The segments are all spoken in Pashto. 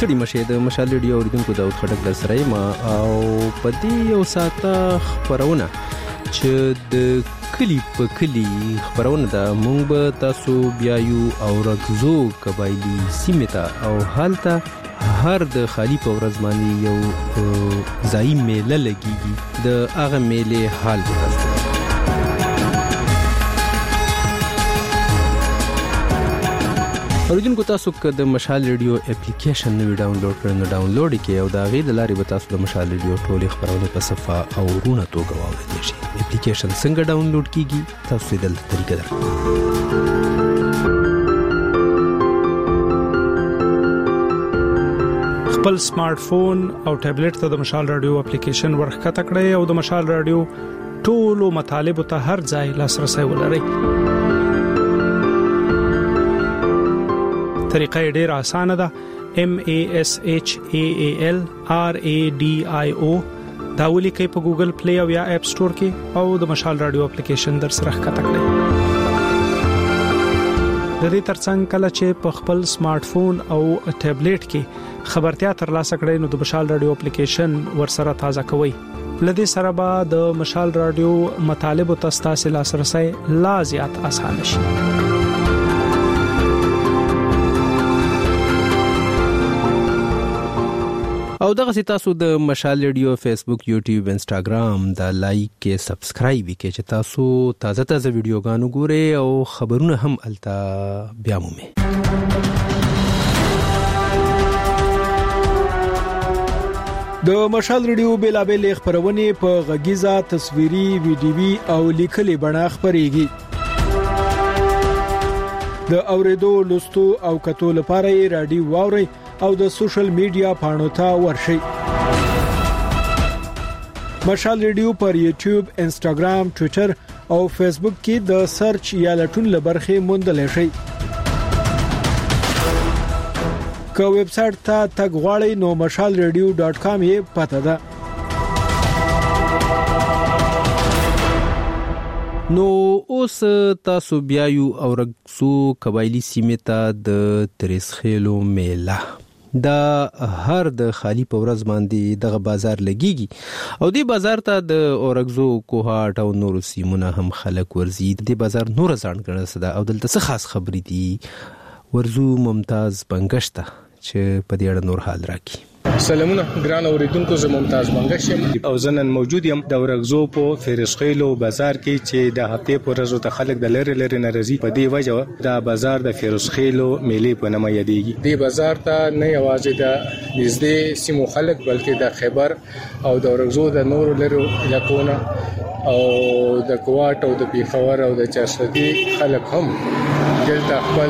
ستړي مشه د مشال ریډیو اوریدونکو داود خټک در سره ما او پدې یو ساته خبرونه چې د کلی په کلی خبرونه د مونږ به تاسو بیا یو او رغزو قبایلی سیمه او حالته هر د خالی په ورځ باندې یو ځای میله لګیږي د هغه میله حال به تاسو اوریدونکو تاسو که د مشال ریډیو اپلیکیشن نو ډاونلوډ کړئ نو ډاونلوډ کړئ او دا غي د لارې به تاسو د مشال ریډیو ټولې خبرونه په صفه او رونه توګه واورئ شي اپلیکیشن څنګه ډاونلوډ کیږي تاسو د طریقې درکو خپل سمارټ فون او ټابلیټ ته د مشال رادیو اپلیکیشن ورخکته کړئ او د مشال رادیو ټولو مطالب ته هر ځای لاسرسي ولرئ طریقه ډیر اسانه ده MASHAAL RADIO دا ولیکئ په ګوګل پلی او یا اپ سٹور کې او د مشال رادیو اپلیکیشن در سره ښکته کړئ د دې ترڅنګ کله چې په خپل سمارټ فون او ټابلیټ کې خبرتیا ترلاسه کړئ نو د مشال رادیو اپلیکیشن ورسره تازه کوئ لدې سره به د مشال رادیو مطالب او تاسو لاسرسي لا زیات اسانه شي او دغه تاسو د مشال ریډیو فیسبوک یوټیوب انستګرام دا لایک کې سبسکرایب کې چې تاسو تازه ویډیوګانو ګورئ او خبرونه هم التا بیا مومئ د مشال ریډیو بیلابل خبرونه په غږیزه تصویري ویډیوي او لیکلي بڼه خبريږي د اوریدو لوستو او کتو لپاره رادیو واوري او د سوشل میډیا پاڼو ته ورشي مشال ریډیو پر یوټیوب انستګرام ټوئیټر او فیسبوک کې د سرچ یا لټون لبرخه موندل شي که ویب سټ ته تګ غواړئ نو mashalradio.com یې پته ده نو اوس تاسو بیا یو او رغسو قبایلی سیمه ته د تریسخیلو میله دا هر د خالی په ورځ باندې دغه بازار لګیږي او دی بازار ته د اورغزو کوهاټ او نور سیمونه هم خلک ورزي دی بازار نور ځان کړه صدا او دلته څه خاص خبرې دي ورزو ممتاز بنگشته چې په دې اړه نور حال راکړي سلامونه ګران اوریدونکو زه ممتاز بنگشم او زنن موجود یم د ورغزو په فیرسخیلو بازار کې چې د هفته پر ورځ ته خلک د لری ناراضي په دې وجه دا بازار د فیرسخیلو میلې په نامه یادېږي دې بازار ته نه یوازې د نږدې سیمو خلک بلکې د خیبر او د ورغزو د نور لرو علاقونو او د کوټ او د پیښور او د چارسدي خلک هم دلته خپل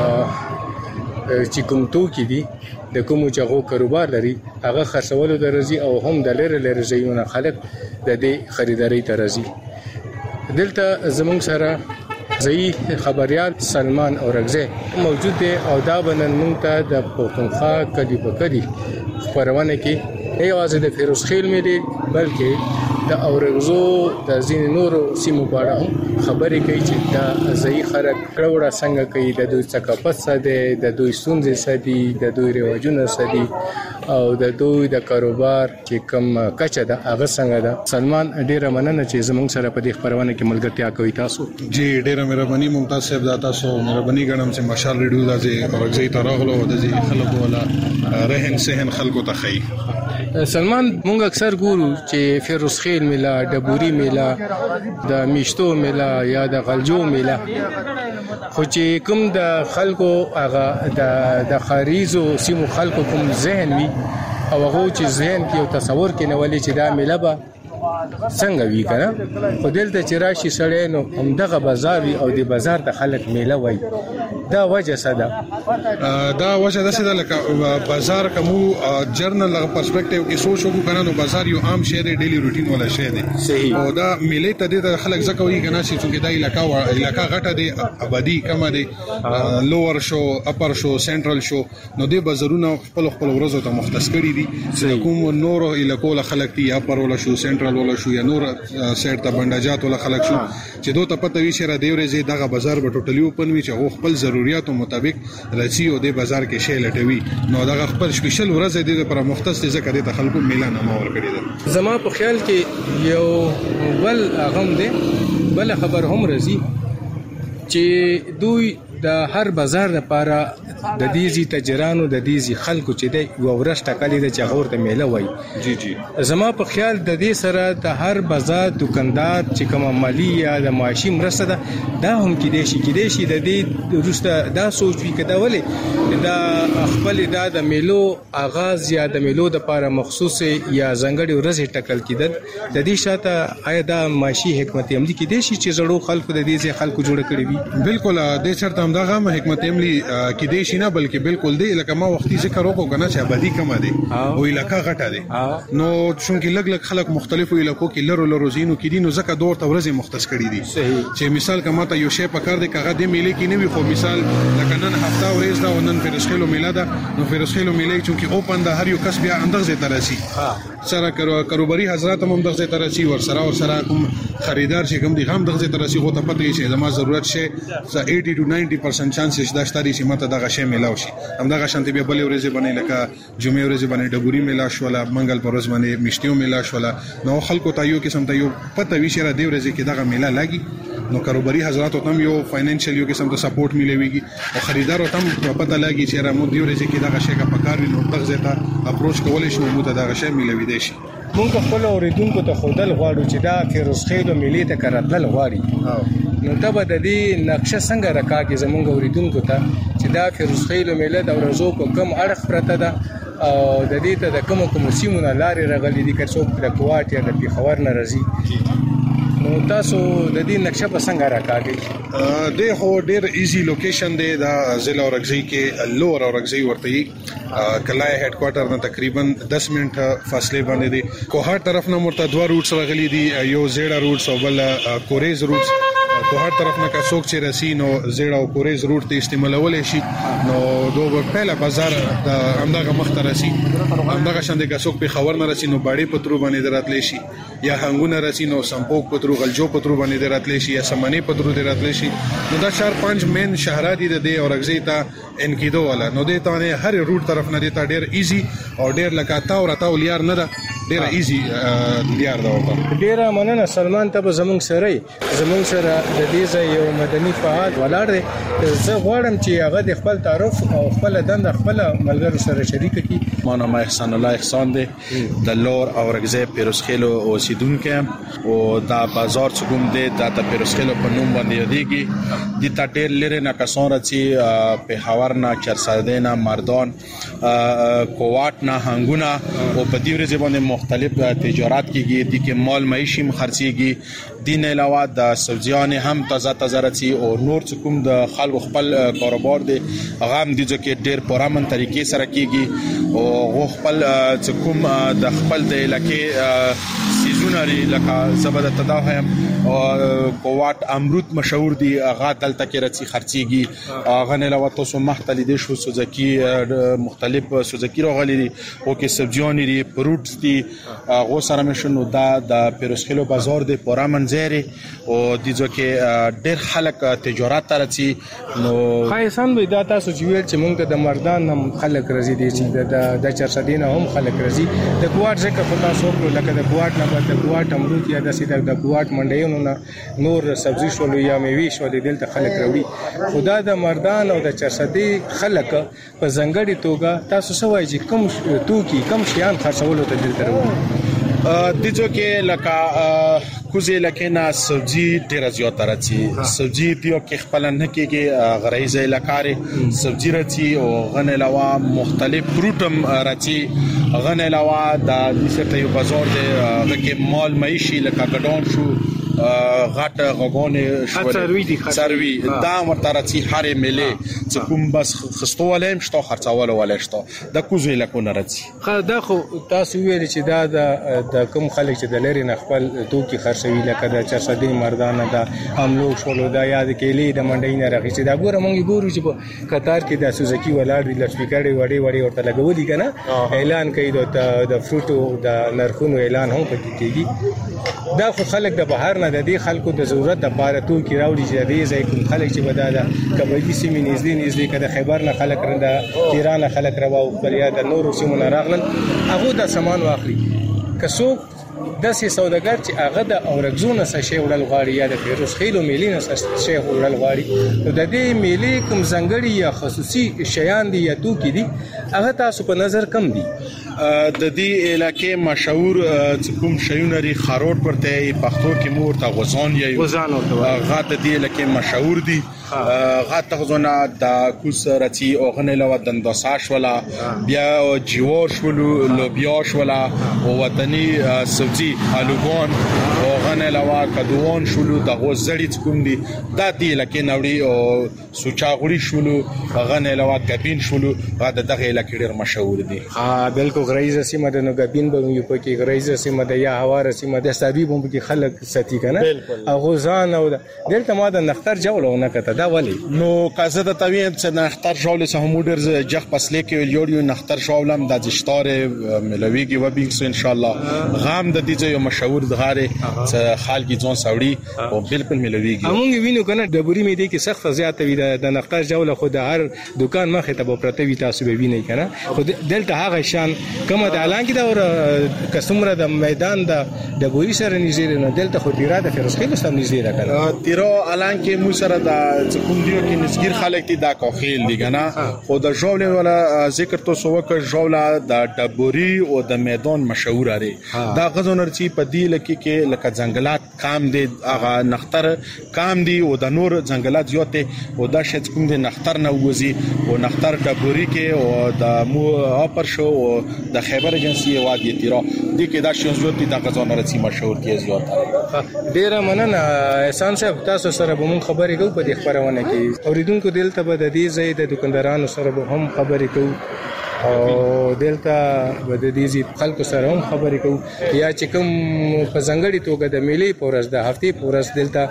چې کوم توکي دي د کوم چغو کاروبار لري هغه خرڅولو درځي او هم د لری ځایونه خلک د دې خریداري ترځي دلته زموږ سره ځای خبريال سلمان اورغزه موجود دی او دا بنن مونږ ته د پښتونخوا کدي په کدي خبرونه کې نه یوازې د فیروزخیل ملي بلکې د اورغزو د زین نورو سیمو په اړه خبرې کوي چې دا ځای خلک کړوړه څنګه کوي د دوی ثقافت ساده د دوی سنځي سدي د دوی رواجونه سدي او د دوی د کاروبار چې کوم کچه ده هغه څنګه ده سلمان ډیره مننه چې زموږ سره په دې خبرونه کې ملګرتیا کوي تاسو جی ډیره مهرباني ممتاز صاحب دا تاسو مهرباني ګڼم چې مشال ریډیو دازي اورغزي تراغلو د خلکو ولا رهن سهن خلکو ته خي سلمان مونږ اکثر ګورو چې فیروزخیل میله ډبوري میله د میشتو میله یا د غلجو میله خو چې کوم د خلکو هغه د خاریزو سیمو خلکو کوم ذهن وي او هغه چې ذهن کې یو تصور کې نه ولې چې دا میله به څنګه وی کنه خو دلته چې راشي سړی نو همدغه بازار وي او د بازار د خلک میله وای دا وجه صدا دا وجه د څه لکه بازار کومو جرنل پرسپیکټیو کې سوچ وکړو کنه نو بازار یو عام شی دی ډیلی روټین ولا شی دی صحیح او دا میله ته د خلک زکوي کنه چې دا علاقہ غټه دی آبادی کم دی لوور شو اپر شو سنټرل شو نو د بازارونو خپل ورځو ته مختص کړی دي کوم نور علاقو خلک دی اپر ولا شو سنټرل ولا شو یا نور سیټ ته بنداجات ولا خلک شو چې دوی ته پته وی شره دی ورځي دغه بازار په ټوټلی اوپن وی چې خپل ضرورتو مطابق راځي او د بازار کې شی لټوي نو دا خپل سپیشل ورځ د لپاره مختص ځکه د خلکو میلان ما ورکړي ده. زما په خیال کې یو بل غم دی بل خبر هم راځي چې دوی د هر بازار لپاره د دې زی تجرانو د دې زی خلکو چې دی یو ورځ ټاکلې ده چې هغه ته میله وای. جی زما په خیال د دې سره د هر بازار دکاندار چې کومه مالی یا د معاشي مرسته ده دا هم کېدې شي د دې وروسته دا سوچ وي کده ولې دا خپل د میلو آغاز یا د میلو د لپاره مخصوص یا ځانګړي ورځ ټاکل کېدل د دې شاته آیا دا معاشي حکمت عملی کېدې شي چې زړو خلکو د دې ځای خلکو جوړ کړی وي. بالکل د چرته دا غو حکمت عملی کېدې شي نه بلکې بالکل دی لکه ما وختي ذکر وکړو کنه چې آبادی کم دي او علاقہ غټه دي نو څنګه لګ خلک مختلفو علاقو کې لرو زینو کې دي نو ځکه دور ته ورځې مختص کړي دي چې مثال کما ته یو شی پکار دی کغه د میلې کې نه وي خو مثال لکه نن هفته ورځ دا ونن فرسخلو میله ده نو فرسخلو میلې چې اوپن د هر یو کس بیا اندازې ترسي سره کاروباري حضرات هم دغه ترسي ور سره کوم خریدار چې کوم دي هم دغه ترسي غو ته پته شي زما ضرورت شي 80 to 90% چانسز دا شته چې ماته دغه شی میلاو شي هم دغه شانتي بیا بلې ورځې باندې لکه جمعې ورځې باندې ډبوري میلا شولا منګل پروز باندې مشتیو میلا شولا نو خلکو ته یو قسم ته یو پته وی شي را دی ورځې کې دغه میلا لاګي نو کاروباري حضرات هم یو فاینانشل یو قسم ته سپورټ ملويږي او خریدار هم پته لاګي چې را مو دی ورځې کې دغه شی کا پکار نو دغه ته اپروچ کولای شو مو ته دغه شی ملوي دی شي. مونږ خپل اوریدونکو ته خودل غواړو چې دا فیروز خیل ملي ته کارتل غواړي نو ته به د دې نقشه څنګه راکاږي زمونږ اوریدونکو ته چې دا فیروز خیل ملي د ورځو په کم اړخ پرته ده او د دې ته د کوم سیمونه لارې راغلي دي که څوک د کوات یا د پیښور نه راځي نو تاسو د دې نقشه په څنګه راکاږي؟ د هو ډیر ایزی لوکیشن دی دا ضلع اورګزی کې لور اورګزی ورته کلای هډ کوارټر نه تقریبا 10 منټه فاصله باندې دی کوهار طرف نه مرته دوه روټس راغلي دي یو زیړه روټس او بل کوریز روټس کوهار طرف نه کا څوک چې رسی نو زیړه او کوریز روټ ته استعمالول شي نو دوه پهلا بازار د همدغه مخته رسی همدغه شاندې کا څوک په خبر نه رسی نو باړي پترو باندې دراتلی شي یا هنګونه رسی نو سمپوک پترو غلجو پترو باندې دراتلی شي یا سمنی پترو دراتلی شي نو دا 4-5 مین شهرات دي د اورګزی ته انکیدو والا نو د ته هر روټ طرف نه دی تا ډیر ایزی او ډیر لکاتا او راتا ولیار نه ده ډیر ایزی لیار دا ورته ډیر مننه سلمان ته زمونږ سره د دې ځای یو مدني فعال ولاړ دی زه غواړم چې هغه د خپل تعارف او خپل دند خپل ملګرو سره شریک کړي. ما نام احسان الله احسان دی د لور اورګزی پیروزخیلو اوسیدونکو او دا بازار چې کوم دی د پیروزخیلو په نوم باندې یادېږي د تا ډیر لري نه کسان راځي په هاور نه چرساده نه مردان کوات نه هنګونه او په دې ورځ باندې مختلف تجارت کیږي د کې مال معیشي خرڅيږي دین علاوه د سبزیان هم تازه راځي او نور کوم د خلکو خپل کاروبار دی هغه هم د ځکه ډیر پرامن طریقې سره کیږي او خپل کوم د خپل د علاقې سیزونه لکه زبده تداهم او کوات امرود مشهور دي هغه دلته کې راځي خرڅيږي هغه نه علاوه تاسو محتلی دي شو سوزکی مختلف سوزکی راغلي دي او کې سبزیان دي فروټس دي هغه سره مشنو دا د پیروزخیلو بازار دی پرامن زیری او د ځکه ډیر خلک تجارت ترسي نو خایسان به دا تاسو چې ویل چې موږ د مردان هم خلک راځي دي چې د چرسدین هم خلک راځي د کوات ځکه په تاسو لکه د کوات نه د کوات امرود یا د سیده د کوات منډیونو نه نور سبزی شول یا میوه شول دلته خلک راوړي خدا د مردان او د چرسدي خلک په ځنګړي توګه تاسو سوای چې کم توکي کم شیان خرڅولو ته دلته راوړي د ځکه لکه کوزه لکه نه سبزی ډیر زیات راځي سبزی دیو کې خپل نه کېږي غریزه لکاره سبزی راځي او غن علاوه مختلف فروټم راځي غن علاوه د دې یو بازار دی کې مال معیشي لکه ګډون شو غټ غوګونه شو سروي دا مرترتي هر ملي چې کوم بس خستوالم شته خرڅول ولا شته د کوزه لکونه راځي دا خو تاسو ویل چې دا د کوم خلک چې د لری نه خپل توکي خرڅوي لکه د چرسدي مردانه دا حملو شولو دا یاد کېلې د منډي نه راغی دا ګوره مونږ ګورو چې په قطار کې د سوزکی ولاړ دی لسپیکر وړي ورته لګولي کنه اعلان کوي د فروټو د نرخونو اعلان هم پکې کیږي دا خو خلک د بهر نه د دې خلکو د ضرورت لپاره توکي راوړي چې د دې ځای کوم خلک چې بداله قبایلی سیمې نږدې کده خیبر نه خلک رنده ایران نه خلک راو بلیا د نورو سیمو نه راغلل هغه د سامان واخلي کڅو داسې سوداګر چې هغه د اورګزونه څخه شی وړل غواړي یا د فیروز خیلو میلې نه شی وړل غواړي نو د دې میلې کوم ځنګړي یا خصوصي شیان دي یا توکي دي هغه تاسو په نظر کم دي د دې علاقې مشهور کوم شیونه لري خاروټ پرته پښتو کې مور ته غوزان یا غوزان ورته غا د دې علاقې مشهور دي غا ته غوزونه د کوس رتی او غنه لو دنداساش ولا بیا جوار شولو لوبیا شولا او وطني سبزي الوګون او غنه لو کدوون شولو د غوزړی کوم دي د دې علاقې نوړي او سوچاغړي شولو غنه لو کبین شولو غا دغه علاقې ډېر مشهور دي بالکل غریزه سیمه د نوګبین به یو پکې غریزه سیمه د یا هواره سیمه د سابي بوم کې خلک ساتي کنه او ځان او دلته ما د نختر جوړونه کته دا ولی نو کازه د توین چې نختر جوړ سه همودر جخ پسلې کې یو نختر شاولم د جشتار ملويږي و بینګ ان شاء الله غام د دې یو مشهور دغاره چې خالګي ځون ساوړي او بالکل ملويږي موږ وینو کنه د بوري مې دي کې سخت زیات وي د نختر جوړه خو د هر دکان مخه ته پرته وي تاسو به وینئ کنه خو دلته هغه شان کومه د اعلان کې دا ور کسمره د میدان د بوري سره نږدې نه دلته خو ډیره د فیروز خیل سره نږدې ده کنه تیرو اعلان کې مو سره د کوم دیو کې نسګیر خلک دي دا کوخیل دي کنه خو د ژولې ولا ذکر تو سو وک ژولا د بوري او د میدان مشهور لري دا غزونر چې په دی لکه کې لکه ځنګلات کام دي هغه نختر کام دي او د نور ځنګلات زیاته او دا شت کوم دي نختر نه وځي او نختر د بوري کې او د مو اپر شو او د خیبر ایجنسی وادي تیرا دي کې دا شون زیات د غزونر چې مشهور دي زیات ډیره مننه احسان صاحب تاسو سره به مون خبرې کوو په دې خبرونه کې اوریدونکو دلته به د دې ځای د دکاندارانو سره به هم خبرې کوو او دلته به د دې خلکو سره هم خبرې کوو یا چې کوم په ځنګړي توګه د میلې پورس د هفتې پورس دلته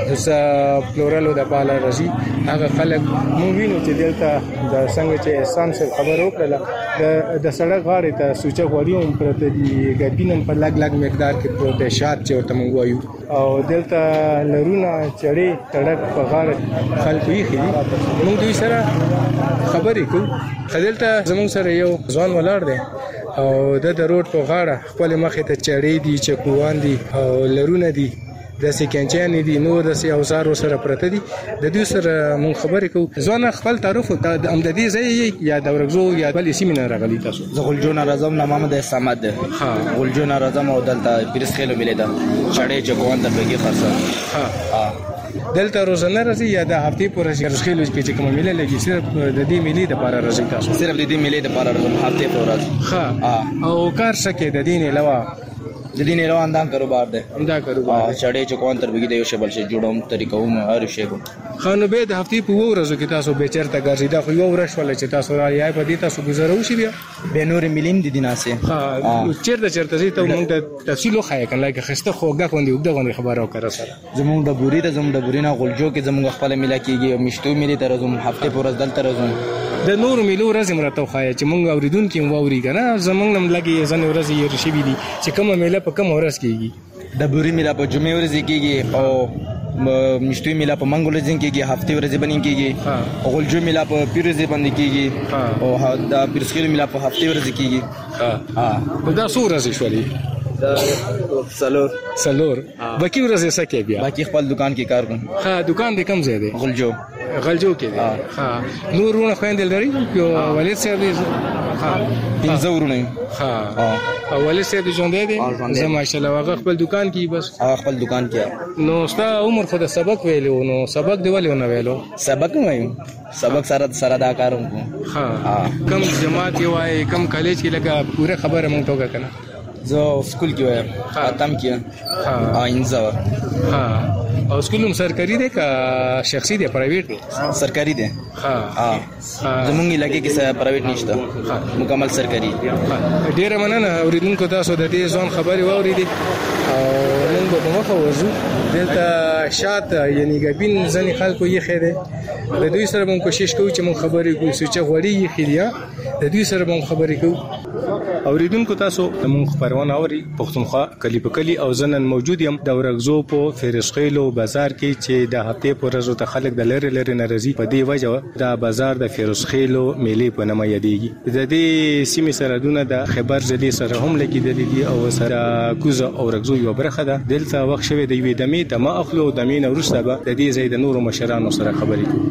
د پلورلو د بالا رضی هغه خلک مو وینو چې دلته د څنګه چې احسان صاحب خبر وکړه د سړک غاړې ته سوچه غوړیوم پرته دي ګډینم په لګ مقدار کې پروت شات چې ورته مونږ وایو او دلته لرونه چړې تړک په غاړه خلکو یې خېدي موږ دوی سره خبرې کوو خدلته زموږ سره یو ځوان ولاړ دی او د روډ په غاړه خپل مخې ته چړې دي چکوان دي او لرونه دي د سکینچان دي نو د سی اوزار سره پرته دي د دوی سره مون خبرې کوو ځوان خپل تعارف د امدادي ځای یا د ورغزو یا بل سیمینار راغلی تاسو زه غلجون راځم نام محمد سمد ها غلجون راځم او دلته پیرس خېلو ملي ده چړې چکوان د بګي خرڅه ها دلته روزانه راځي یا د هفتې پورې پیرس خېلو کې کوم ملي لګي صرف د دې ملي د لپاره راځي تاسو صرف د دې ملي د لپاره راځم هفتې پورې ها او کار سکه د دین علاوه د دې نه روان دان کاروبار ده همدا کاروبار چړې چکوان تر بګي د یو شبل شي جوړوم طریقو مې هر شی کو خانو به د هفتې په ورځو کې تاسو به چیرته ګرځي دا خو یو ورځ ولې چې تاسو را یای په دې تاسو گزارو شي بیا به نور ملیم دي دیناسه ها چیرته زی ته موږ د تفصیل خو کنه لکه خسته خوګه کوندي وګدغه خبرو کړه سره زموږ د بوري ته زموږ د بورینه غلجو کې زموږ خپل ملا کېږي او مشتو ملي تر زموږ هفته پر ورځ دلته راځم د نور ملو ورځ مرته خو چې موږ اوریدونکو ووري کنه زموږ نم لګي ځنه ورځ یې رشي بي دي چې کومه میله په کوم ورځ کېږي د بوري میله په جمعې ورځ کېږي او مشتوي میله په منګول ځین کېږي هفته ورځ باندې کېږي او غلجو میله په پیرز باندې کېږي او د پیرسخیل میله په هفته ورځ کېږي دا څو ورځې شولې سلور باقي ورځې سکه بیا باقي خپل دکان کې کار کوم ها دکان دې کم ځای دی غلجو کې دی ها نورونه خويندل لري یو ولید صاحب ها پنځه ورونه ها ولید صاحب ژوند دی زه ماشاءالله هغه خپل دکان کې بس خپل دکان کې نو ستا عمر خو د سبق ویلو نو سبق دی ولې نه ویلو سبق نه وایم سبق سره دا کاروم ها کم جماعت یو وای کم کالج کې لګه پوره خبره مونږ ته کنه زه سکول کې وایم ختم کې انځه او سکولم سرکاري دی کا شخصي دی پرایویټ دی سرکاري دی زمونږ علاقې کې پرایویټ نشته مکمل سرکاري ډیره مننه اوریدونکو تاسو د دې ځوان خبري واوریدي او موږ به مخه ورزو دلته شات یعنی غبین ځنی خلکو یې خیره د دوی سره موږ کوشش کوو چې موږ خبرې کوو چې غوړي یې خیریا د دوی سره موږ خبرې کوو اوریدونکو تاسو موږ خبرونه اوري پښتونخوا کلی په کلی او زنن موجود یم د ورغزو په فیرسخیلو بازار کې چې د هفته پر ورځ ته خلک د لری ناراضي په دی وجه د بازار د فیرسخیلو میلې په نامه یادېږي د دې سیمې سرحدونه د خیبر ضلع سره هم لګیدلې دي او سره کوزه او ورغزو یو برخه ده دلته وخت شوی د یوې دمې د ما اخلو د مين ورسته به د دې ځای د نورو مشرانو سره خبرې کوو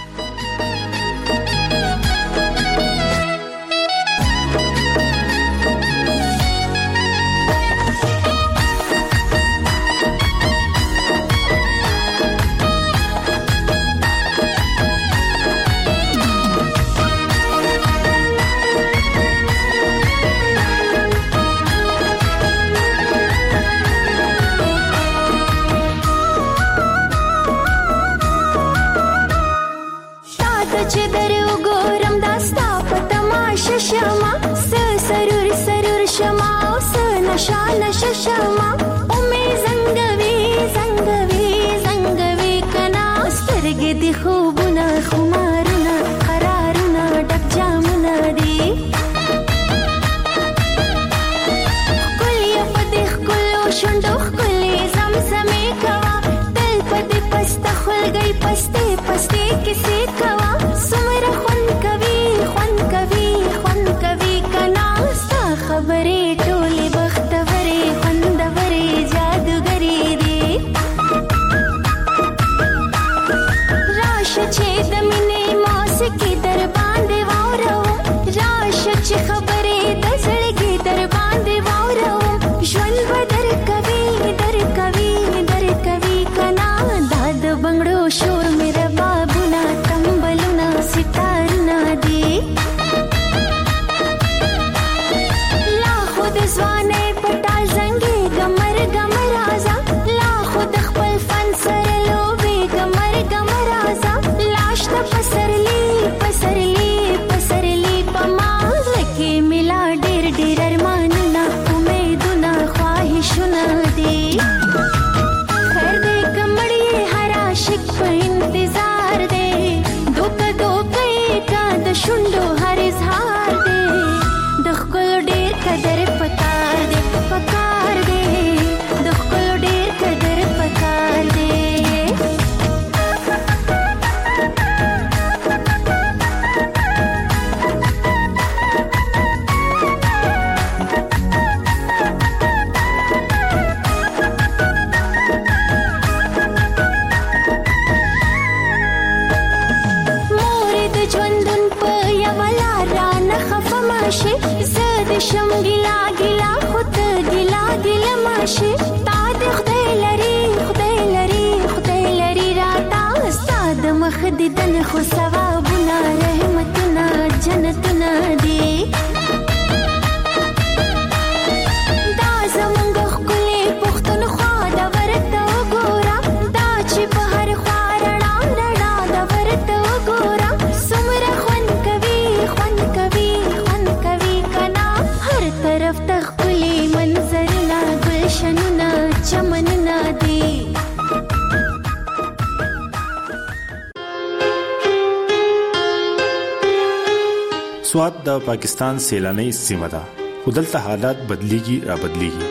سواد د پاکستان سیلاني سیمه ده خو دلته حالات بدليږي را بدليږي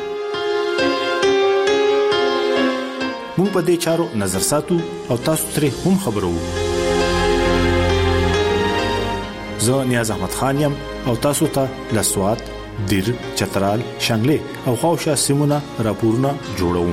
موږ په دې چارو نظر ساتو او تاسو ترې هم خبرو زه نیاز احمد خان یم او تاسو ته لسواد دیر چترال شنگله او خوشا سیمونه راپورونه جوړو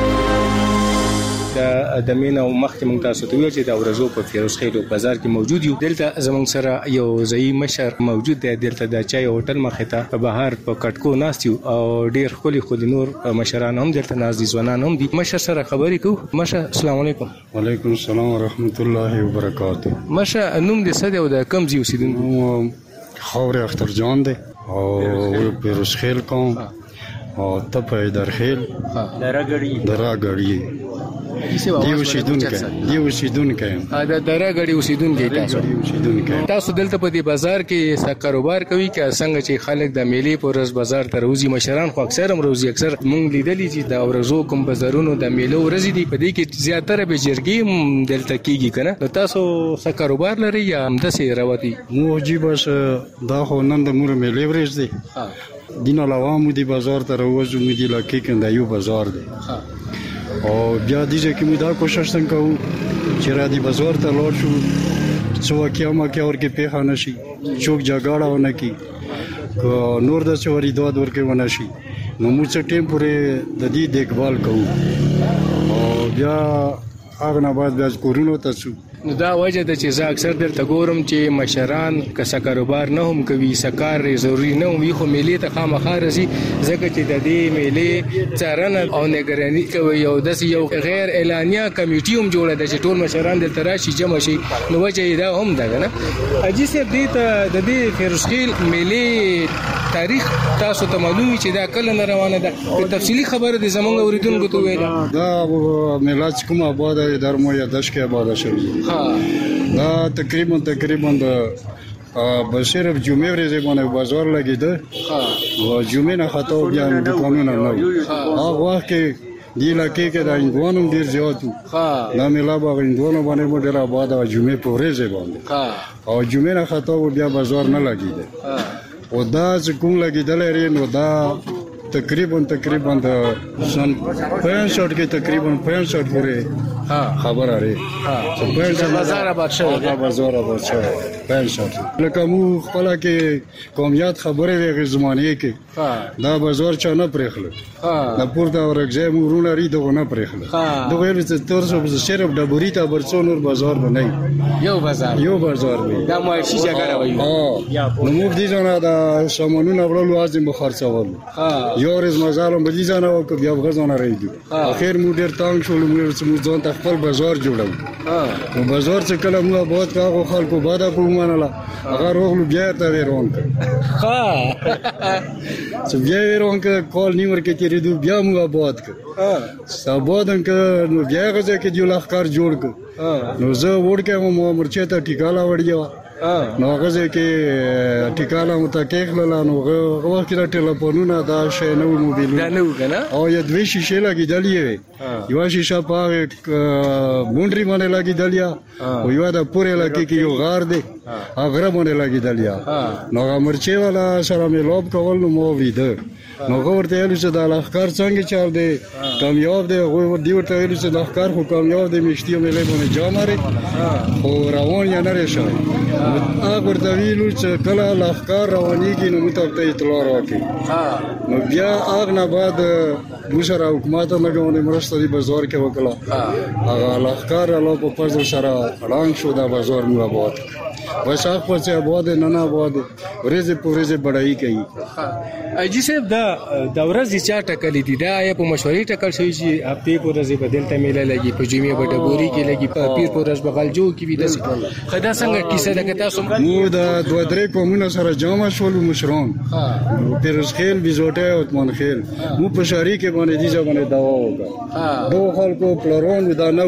د مینه او مخکې مونږ تاسو ته ویل چې د ورزو په فیروزخیلو بازار کې موجود یو دلته زمونږ سره یو ځای مشر موجود دی دلته د چای هوټل مخې ته په بهر په کټکو ناستیو او ډیر خولي نور مشران هم دلته ناز دي ځوانان هم دي مشر سره خبرې کوو مشر السلام علیکم وعلیکم السلام ورحمت الله وبرکاته مشر نوم دې څه دی او د کوم ځای اوسیدونکو خاور اختر جان دی او فیروزخیل کوم او ته په درخیل دراګړی دی اوسیدونکو دا دره غړي اوسیدونکو تاسو دلته په دې بازار کې څه کاروبار کوي که څنګه چې خلک د میلې په ورځ بازار ته روزي مشران خو اکثر هم روزي اکثر مونږ لیدلې چې د ورځو کوم بازارونو د میلې ورځې دي په دې کې زیاتره به جرګې دلته کیږي کنه نو تاسو څه کاروبار لري یا هم د سي راوتی مو جی بس دا خو نن د مور میلې ورځ دی دین علاوه مو دی بازار ته روزو مو دی لکه کنده یو بازار دی او بیا دیجه کې مو دا کوشش څنګه چې را دی بازار ته لاړ شو څو کیما کې اور کې پیښه نشي چوک جګړه ونه کی نور د چوري دوه ورکه ونه شي نو موږ څه ټیم پورې د دې دیکھبال کوو او بیا هغه نه بعد بیا کورونو ته څو نو دا وجه د چې زه اکثر درته ګورم چې مشران که کاروبار نه هم کوي سکار ضروری نه وي خو میلې ته خامخا راځي ځکه چې د دې میلې څارنه او نگراني کوي او د یو غیر اعلانیه کمیټي هم جوړه ده چې ټول مشران دلته راشي جمع شي نو وجه دا هم ده نه اجي سي دې ته د دې فیروزخیل میلې تاریخ تاسو ته معلومي چې دا کله نه روانه ده په تفصیلی خبره د زمونږ اوریدونکو ته ویل دا میلاد کوم آباد در مو یادش کې آباد شوی دا تقریبا د بشیر جمعه ورځې باندې بازار لګیده او جمعه نه خطا بیا د قانون نه هغه وخت کې دی لکه کې د انګوانو ډیر زیات دا میلا باغ انګوانو باندې مډر آباد او جمعه په ورځې باندې او جمعه نه خطا بیا بازار نه لګیده او دا کوم لګیدل لري نو دا تقریبا د سن 65 کې تقریبا 65 پورې خبر لري چې بازار آباد شوی بازار آباد شوی 65 لکه مو خپل کې قومیت خبره وی زمانه کې دا بازار چا نه پرېخل دا پورته ورګځه مورونه لري دغه نه پرېخل دغه ویل چې تر څو شرف د بوریتا برڅو نور بازار بنئ یو بازار وي دا مو شي جګړه وي نو موږ دي ځنه دا سامانونه ورلو ازم بخرڅول یو ورځ مزالم بدی ځنه او بیا غزونه راځي اخر مو ډیر تانګ شول موږ ځان ته خپل بازار جوړو نو بازار څخه کله موږ آباد کاغو خلکو بادا کومانه هغه روغلو بیا ته ورون چې بیا ورون کال نیمر کې تیرې بیا موږ آباد ک آبادن ک نو بیا غزه کې جو لخر جوړ ک نو زه ورکه مو مرچه ته ټیکالا وړیا نو غزه کې ټیکالا متکیخلا نو هغه کې ټلیفونونه دا شی نو موبایل دا نو کنه او یا دوی شیشه لګیدلې یو شیشه په بونډري باندې لګیدلیا او یو دا پورې لګي کې یو غار دی هغه باندې لګیدلیا نو مرچه والا سره مې لوب کول نو مو ویده نو ورته ویل چې دا لخر څنګه چل دی کامیاب دی هغه دی ورته ویل چې لخر خو کامیاب دی مشتي مې باندې جامره او روان یا نه راشي هغه ورته ویل چې کله لخر روانيږي نو مته اطلاع راکړي نو بیا هغه نه بعد موږ حکومت لګونې مرسته دی بازار کې وکړه هغه لخر له په پزر سره اړان شو دا بازار مو آباد بس هغه په څه آباد نه نه آباد ورځ په ورځ بډای کوي اجي صاحب دا د ورځې چا ټکلې دي دا یا په مشورې ټکل شوی چې هفته په ورځ په دلته میله لګي په جمعې په ډبوري کې لګي په پیر په ورځ بغل جو کې وي داسې خدا څنګه کیسه ده که تاسو مو دا دوه درې قومونه سره جامع شول مشران پیروزخیل بیزوټه او اتمان خیل مو په شهري کې باندې دي ځبانه داوا وکړه دوه خلکو پلرون دا نو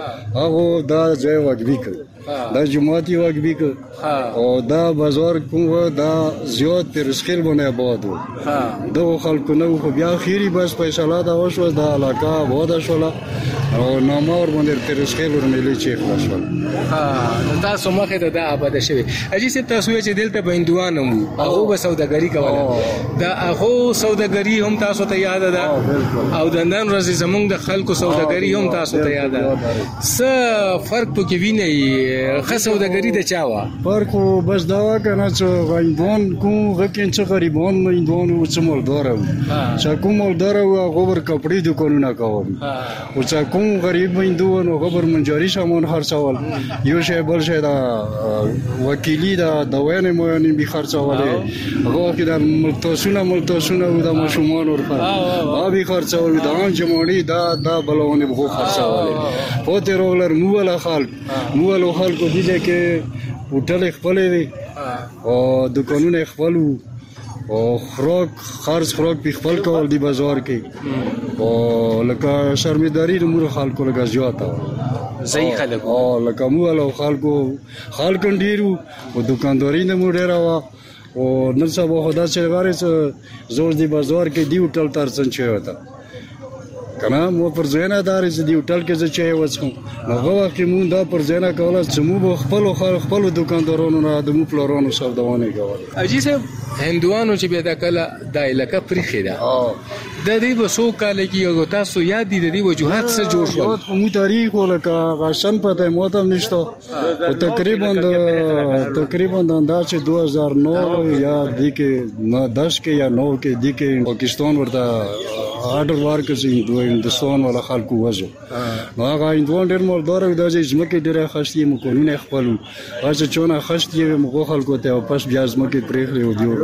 هغه دا ځای وګبي کړ دا جماعتي وګبي کړ او دا بازار کوم دا زیات پیروزخیل باندې آباد و دوه خلکو نو خو بیا خيري بس فیصله دا وشو دا علاقه آباد شول او نامور باندې پیروزخیل ورملي چې خلاص شول تاسو مخه ته دا آباد شوی اجي سي تاسو چې دلته بندوانو هغه به سوداګری کوله دا هغه سوداګری هم تاسو ته یاد ده او د نن ورځې زمونږ د خلکو سوداګری هم تاسو ته یاد ده څه فرق پکې ویني خاص سوداګری د چاوا فرق بس دا کنه چې غیندون کوم غکین چې غریبون غیندون او څه مالدار چې کوم مالدار او غوبر کپڑے دکانونه کول او چې کوم غریب غیندون او غوبر منجاري سامان خرڅول یو شی بل شی دا وکیلی دا دوانه مو نه به خرڅول هغه کې دا ملتاسونه او د مشومان ورپر ابي خرڅول دا جمعونی دا بلونه به خرڅول پوتې رولر مولا خلق دي چې هوټل خپل دي او دکانونه خپل او خرڅ خوراک په خپل کول دی بازار کې او لکه شرمېداري د مور خلکو لکه زیاته زئی خلک او لکه مو له خلکو ډیرو او دکانداري نه مو ډیره وا او نن سبا خدا چې غواړي زور دی بازار کې دی هوټل ترڅن چي وتا کنه مو پر ځینه دار چې دی هوټل کې چې چي وڅم هغه وخت مون دا پر ځینه کوله چې مو خپل دکاندارونو نه د مو پلارونو سوداونه کوله اجي صاحب هندوانو چې بیا د کله د الکه پرخې ده د دې وسو کال کې یو تاسو یاد دي د دې وجوهات څخه جوړ شو مو تاریخ ولکه غشن پته موته نشته او تقریبا د انداز 2009 یا د کې 10 کې یا 9 کې د کې پاکستان ورته آرډر ورکړي دوی هندوستان ولا خلکو وځو هغه هندوان ډېر مالدار و د ځمکې ډېر خشتي مو قانون خپل هغه چونه خشتي مو خلکو ته واپس بیا ځمکې پرېخلي او دیو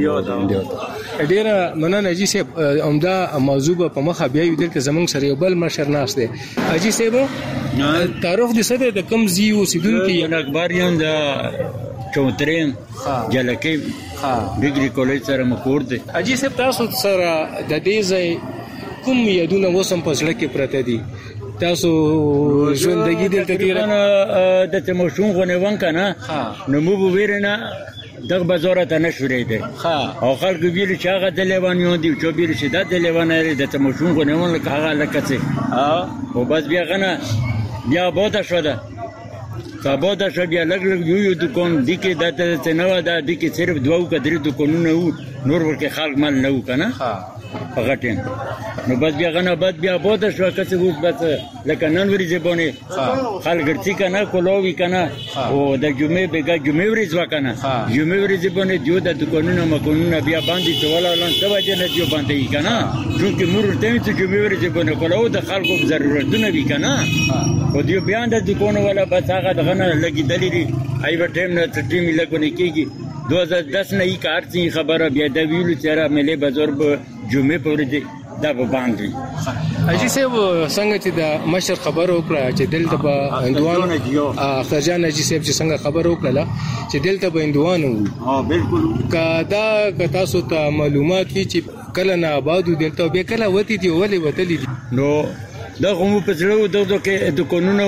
ډېر مننه اجي صاحب عمده موضوع په مخه بیا یو دلته زمونږ سره یو بل مشر ناس دی اجي صاحب تعارف د سده د کم زیو سیدونکو یو اخباریان د چوترین جلکی ډیګری کالج سره مکور دی اجي صاحب تاسو سره د دې ځای کوم یادونه وسم په سړک کې پراته دي تاسو ژوندګي دلته تیر د تمشون غونه ون کنه نو مو ویرنه دغه بازار ته نشوري دي او خلک ویل چې هغه د لیوانیو دي چې ویل چې د لیوانه د تمشون غونه ون لکه هغه لکه څه او بس بیا غنه بیا بوده شو ده کابوده شو بیا لګ یو دکان دي کې د تنوا د دي کې صرف دوه کډری دکانونه وو نور ورکه خلک مال نه و کنه غټین نو بس بیا غنه بعد بیا بوده شو کڅ وو بس لکه نن ورې زبونه خلک ګرځي کنه کولوي کنه او د جمعې بیګه جمعې ورې ځوا کنه جمعې ورې زبونه دیو د دکانونه مکونونه بیا باندې چولا لن سبا جن دیو باندې کنه چې مور ته چې جمعې ورې زبونه کولو د خلکو ضرورتونه وی کنه او دیو بیا د دکانو ولا بس هغه دغه لګي دلیری ایو ټیم نه ټیم لګونه کیږي 2010 نه یې کار چې خبره بیا د ویلو چیرې ملي بازار په جمعې پورې دی دا به باندې اجي صاحب څنګه چې د مشر خبر وکړه چې دلته به هندوانو خرجان اجي صاحب چې څنګه خبر وکړه چې دلته به هندوانو بالکل کدا تاسو ته معلومات کی چې کله نه آبادو دلته به کله وتی دی ولې وتلی دي نو دا کوم په څلو دغه کې د قانونو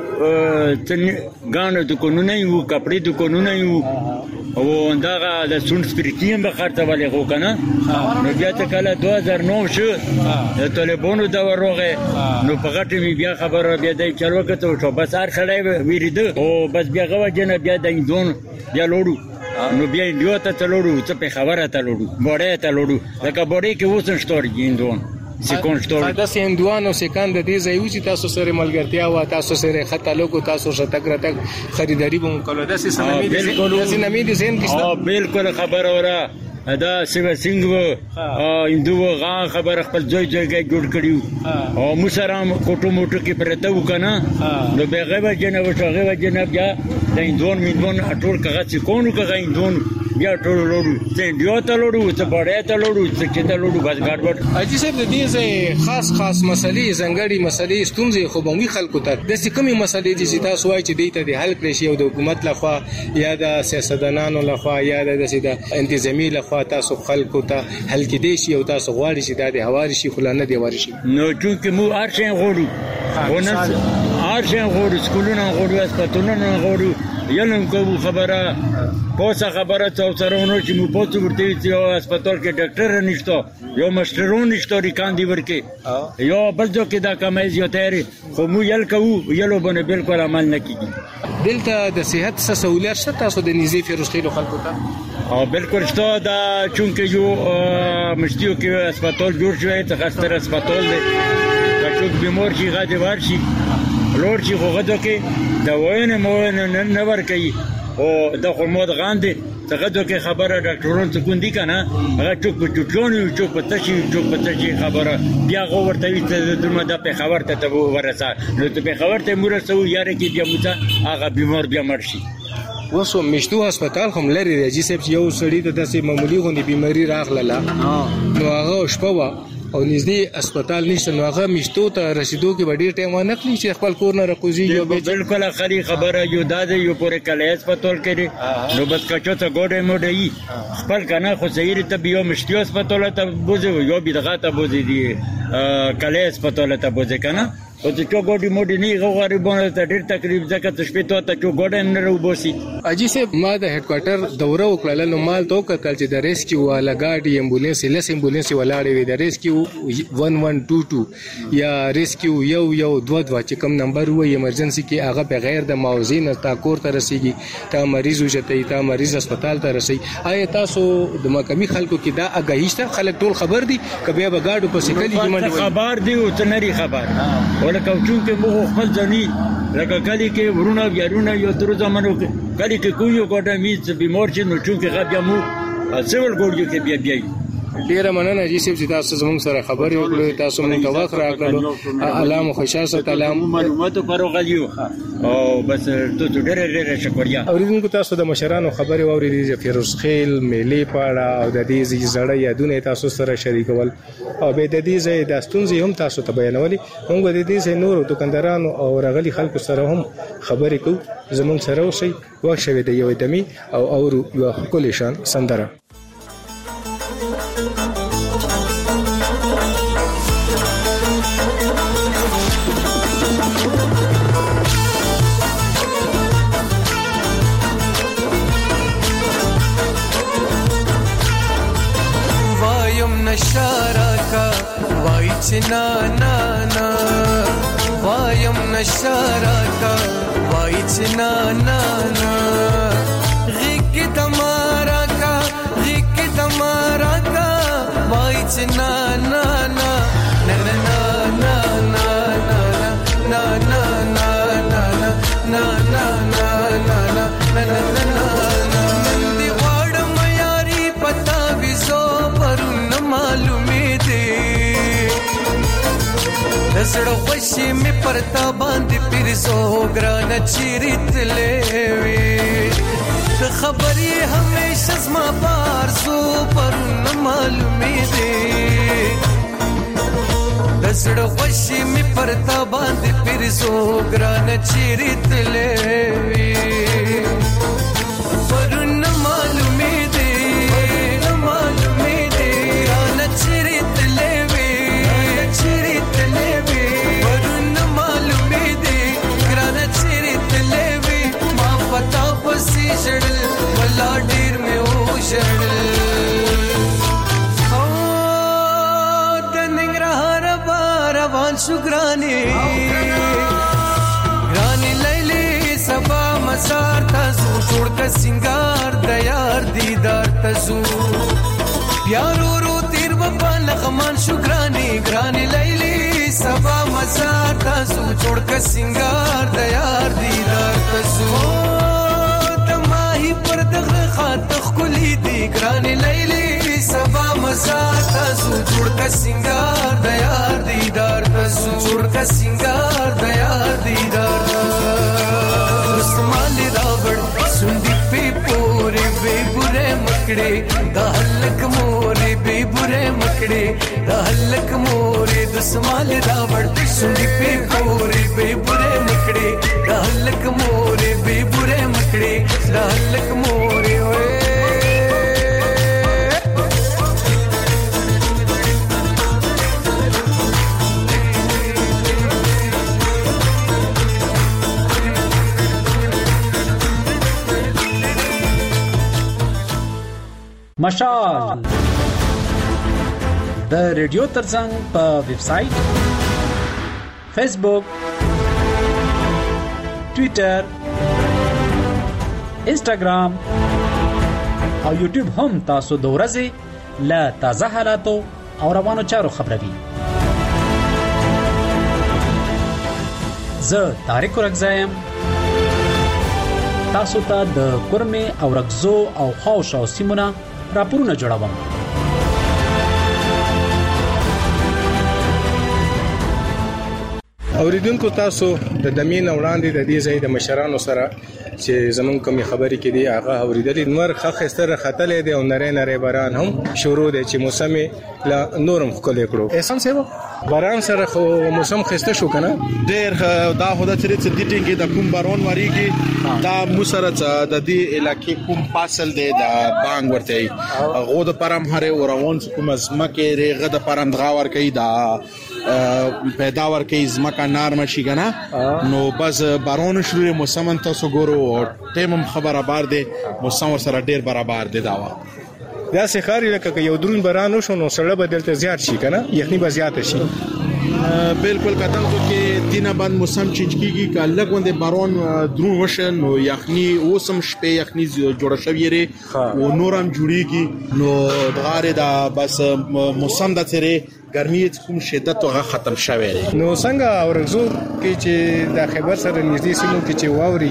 غانو د قانونو یو کپړې د قانونو یو او دا د سون سپریټیم به خرڅه ولې غو کنه نو بیا ته کله 2009 شو د طالبانو د وروغه نو په غټه می بیا خبره بیا د چلو کته شو بس هر خړای ویریده او بس بیا غوا جن بیا د انځون بیا لوړو نو بیا یو ته تلوړو ته په خبره تلوړو بوړې تلوړو لکه بوړې کې وسن شتور انځون سکون شتور دا هندوانو سکند د دې ځایو چې تاسو سره ملګرتیا و تاسو سره خطا لوګو تاسو شتګ راتګ خریداري به کولو دا سیستم دې نمې دې زین کیسه بالکل خبر اوره دا سیو سنگ و اندو غا خبر خپل ځای ځای جوړ کړیو او مسرام کوټو موټو کې پرته وکنه نو به غو جنب شغه جنب یا د اندون میدون اټول کغه کونو کغه اندون بیا ټول لوړو څنګه دیو ته لوړو څه بړې ته لوړو څه چې ته لوړو بس ګډوډ اجي صاحب د دې ځای خاص مسلې زنګړي مسلې ستونزې خو بموي خلکو ته د سکمې مسلې چې تاسو وایي چې دیته د حل کړی شي او د حکومت لخوا یا د سیاستدانانو لخوا یا د انتظامی لخوا تاسو خلکو ته حل کړي شي او تاسو غواړئ چې د هواري شي خلانه دی واري شي نو چې مو ارشن غوړو ونه ارشن غوړو سکولونه غوړو اسپیټالونه غوړو یلم کوم خبره پوسه خبره څورونو چې مو پوسټ ورته چې اسپیټال کې ډاکټر نشته یو مشترون نشته ریکان دی ورکه یو بل جو کې دا کمای زیاتره خو مو یل کو یلو باندې بالکل عمل نه کیږي دلته د صحت سہولیت شته تاسو د نيزي فیروز خیلو خلکو ته بالکل شته دا چونکه یو مشتیو کې اسپیټال جوړ شوی ته خاصه اسپیټال دی چې بیمار شي غاډي ورشي لور چې خوغه کې دا وینه مو نه ور کوي او د خمود غاندي څنګه دوی خبره ډاکټرونو ته کوندي کنه هغه ټوک په ټوټونی ټوک په تشي خبره بیا غوړته وي ته دمه د په خبر ته ورسا نو ته په خبر ته مرسو یاره کې بیا مته هغه بیمار بیا مرشي وسو مشتو هسپتال هم لري چې یو سړی ته داسې معمولی غونډې بیماری راغله نو هغه شپه او نږدې هسپتال نشته نو هغه مشتو ته رسیدو کې به ډېر ټایم ونه اخلي چې خپل کور نه راکوزي. بالکل خري خبره یو دا دی یو پورې کله هسپتال کې نو بس کچو ته ګوډه موډه خپل کنه خو صحیح ته بیا مشتو هسپتال ته بوزي یو بي دغه ته بوزي دي کله هسپتال ته بوزي کنه او چې کو ګوډي موډي نه غریبانو ته ډېر تکلیف ځکه چې شپې ته چې ګوډه نه روبوسي. اجي صاحب ما د هډ کوارټر دوره وکړل نو مال تو کتل چې د ریسکیو والا ګاډي امبولانس لس امبولانس ولاړې وي د ریسکیو 1122 یا ریسکیو یو 22 چې کوم نمبر وي ایمرجنسي کې هغه بغیر د موازین تا کور ته رسیږي تا مریض وجته تا مریض هسپتال ته رسي. آیا تاسو د مقامی خلکو کې دا اگاهیشته خلک ټول خبر دي کبه به ګاډو په سکلی جمع خبر دی او تنري خبر ولکه چونکه مو خپل ځنی لکه کلی کې ورونه بیارونه یو تر زمانو کې کلی کې کویو کوټه میز بیمار چې نو چونکه غبیا مو سیول ګورډیو کې بیا ډیره مننه جی سیب چې تاسو زموږ سره خبرې وکړې تاسو موږ ته وخت راکړو علامه خوشاله تعالی معلوماتو پرو غلیو او بس ته ډېر شکریا. اوریدونکو تاسو د مشرانو خبرې واورېدې چې فیروز خیل میلې پاړه او د دې زړه یادونه تاسو سره شریکول او به د دې ځای د ستونزې هم تاسو ته بیانولې. موږ د دې ځای نور دکاندارانو او رغلي خلکو سره هم خبرې کوو. زموږ سره اوسئ وخت شوی د یو دمي او اورو یو ښکلې شان سندره. نشارکا وای چې نا نا نا وایم نشارکا وای چې نا نا نا غیک تمارا کا غیک تمارا کا وای چې نا نا نا نا نا نا نا نا نا نا نا نا نا نا نا نا دی واړم یاري پتا وزو پرون معلومه دي زړه خوشي می پرتا باندې پیرزو ګران چیرت لوي خبري همیشه زما بارزو پرون معلومه دي زړه خوشي می پرتا باندې پیرزو ګران چیرت لوي پرون معلومه دي شړل ولا ډیر مې او شړل او د ننګرهار روان شو ګراني لیلی سبا مسار تاسو جوړ ک سنگار د یار دیدار تاسو پیارو رو تیر په لغمان شو ګراني لیلی سبا مسار تاسو جوړ ک سنگار د یار دیدار تاسو پر دغه خاطخ کلی دی ګران لیلی سبا مزار تاسو جوړ کا سنگار د یار دیدار تاسو جوړ کا سنگار د یار دیدار رسمال راوړ سندې په پورې به بره مکړې د هلک مورې به بره مکړې د هلک مورې د سمال راوړ سندې په پورې به بره مکړې د هلک مورې به بره مکړې د هلک مورې وې مشال د ریډیو ترڅنګ په ویب سټ فیسبوک ټوئیټر انسټاګرام او یوټیوب هم تاسو د ورځې له تازه حالاتو او روانو چارو خبروي. زه طارق رغزایم تاسو ته د کورمه او رغزو او خوش او سیمونه راپورونه جوړوم. اوریدونکو تاسو د دمین وړاندې د دې ځای د مشرانو سره چې زمون کوم خبرې کې دی هغه اوریدلې نور خخستر خطلې دی او نری باران هم شروع دی چې موسم لا نورم خلک کړو احسان سیو باران سره خو موسم خسته شو کنه ډیر دا هدا چې د دې کې د کوم بارون وریږي دا موسره د دې علاقې کوم فاصل دی د بانګ ورته غو د پرم هره روان کوم ازمکه ریغه د پرم دغاور کوي دا پیداوار کوي ازمکه نرم شي کنه نو بس بارون شروع موسم تاسو ګورو او ټیم خبره بار دی موسم سره ډیر برابر دی دا دا سخاري لکه یو درون باران وشو نو سره بدلته زیات شي کنه یخني به زیات شي بالکل کتل تو کې دینه باندې موسم چینج کیږي ک لګوندې بارون درون وشن نو یخني اوسم شپه یخني جوړ شوی ری او نورم جوړیږي نو دغاره دا بس موسم د تیرې ګرمي کوم شدت او ختم شوی دی نو څنګه اورزو کې چې د خبر سره نږدې سیمو کې چې واوري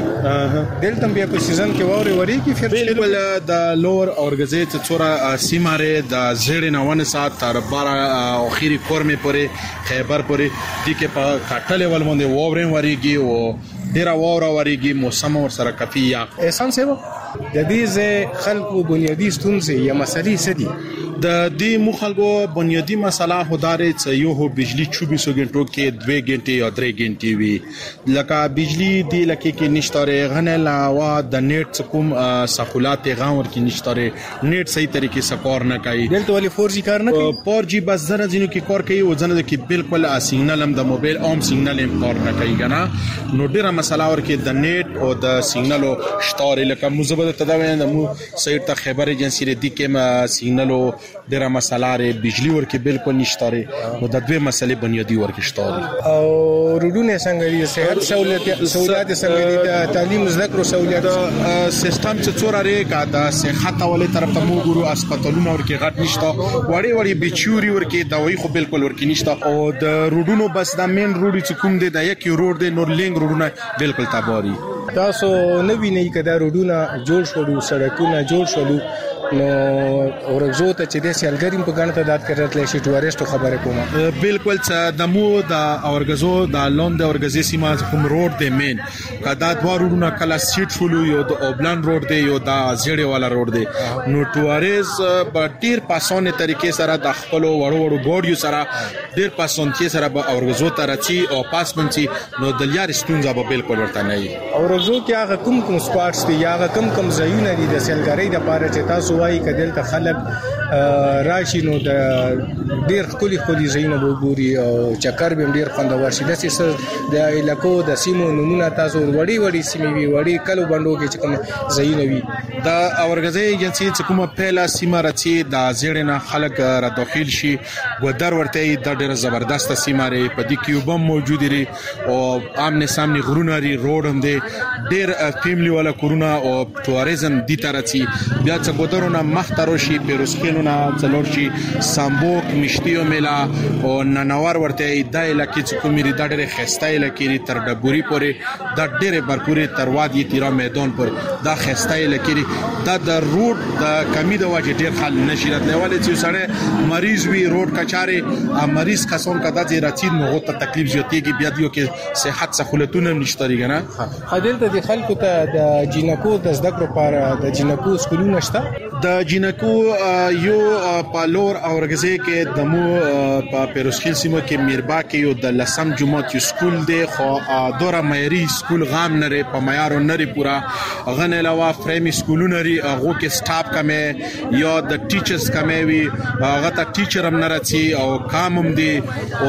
کیږي دلته بیا په سیزن کې واوري وریږي بالکل د لور اورګزې ته څوره سیماره د زړې نوونه سات تر 12 اخیری کورمه پورې خیبر پورې د کې په کاټل ول باندې واوري وریږي او ډیر واوره وریږي موسم ور سره کافي یا احسان سیو د دې خلکو بنیادی ستونزې یا مسلې سدي د دې مخالګو بنیادی مسله هداري چې یو هو بجلی 24 غنټو کې 2 غنټې یا 3 غنټې وي لکه بجلی دی لکه کې نشتاره غنه لاوا د نیټ کوم سہولات غاور کې نشتاره نیټ صحیح طریقې سره کار نه کوي دلته ولې 4G کار نه کوي 4G بس زنه ځینو کې کار کوي او ځنه کې بالکل سیګنال هم د موبایل عام سیګنال هم کار نه کوي کنه نو ډیره مسله ور کې د نیټ او د سیګنالو شتاره لکه مزبد تداوین د مو سایت ته خبر ایجنسی ردی کې سیګنالو ډیره مسله لري بجلی ورکه بالکل نشته نو د دوه مسلې بنیادی ورکه شته او روډونه څنګه دي صحت سہولت څنګه دي د تعلیم ذکر سہولت سیستم چې څوره لري کا د صحت ولې طرف ته مو ګورو هسپتالونه ورکه غټ نشته وړي بچوري ورکه دوايي خو بالکل ورکه نشته او د روډونو بس د مین روډ چې کوم دی د یک روډ دی نور لینګ روډونه بالکل تابوري تاسو نو وینئ کدا روډونه جوړ شول سړکونه جوړ شول نو اورزو ته چې د سیلګریم په غاڼه تعداد کړل شي ټوریستو خبره کومه بالکل چې د مو د اورګزو د لوند اورګزي سیمه کوم روډ دی مین کدا دوه روډونه کلا سټریټ فولو یو د اوبلان روډ دی یو د زیړې والا روډ دی نو ټوریز په ډیر پاسونه طریقې سره د خپل وړو ګوډیو سره ډیر پاسونتي سره به اورګزو ته راځي او پاسمنتي نو د لیار ستونزه به بالکل ورته نه وي اورزو کې هغه کوم سپارټس دي یا کوم ځایونه دي د سیلګری د لپاره چې تاسو وایي کدل ته خلک راشي نو د ډیر خولي ځایونه وګوري او چکر به ډیر خوندور شي د سیس د علاقو د سیمو نمونه تاسو وړي سیمې وی وړي کلو بندو کې چې کوم ځایونه وي د اورګزي ایجنسی چې کومه پهلا سیمه راځي د زیړنه خلک را داخل شي ګودر ورته د ډیر زبردست سیمه لري په دې کې وبم موجود لري او آمنے سامنے غرونه لري روډ هم دي ډیر فیملی والا کورونه او ټوریزم دي ترڅي بیا چې ګودرونه مختارو شي پیروسکلونه څلور شي سامبوک مشتیو میلا او ننوار ورته د علاقې چې کومې د ډېر خسته علاقې تر ډبوري پورې د ډېر برپوري تر وادي تیرا میدان پر د خسته علاقې د روډ د کمی د وجه ډېر حل نشي راتلای ولې چې سره مریض وی روډ کچاره مریض کسون کدا چې راتید نو ته تکلیف زیاتېږي بیا دیو کې صحت سہولتونه نشته لري حدل ته د خلکو ته د جینکو د زده کړو لپاره د جینکو سکولونه شته د جینکو یو پالور او ورګزې کې دمو په پیروسخیل سیمه کې میربا کې یو د لسم جمعه سکول دی خو دوره معیاري سکول غام نه په معیار نه پورا غن علاوه پرایمري سکولونه لري هغه کې سټاف کمه یا د ټیچرز کمه وي هغه ته ټیچر هم نه راځي او کام هم دي او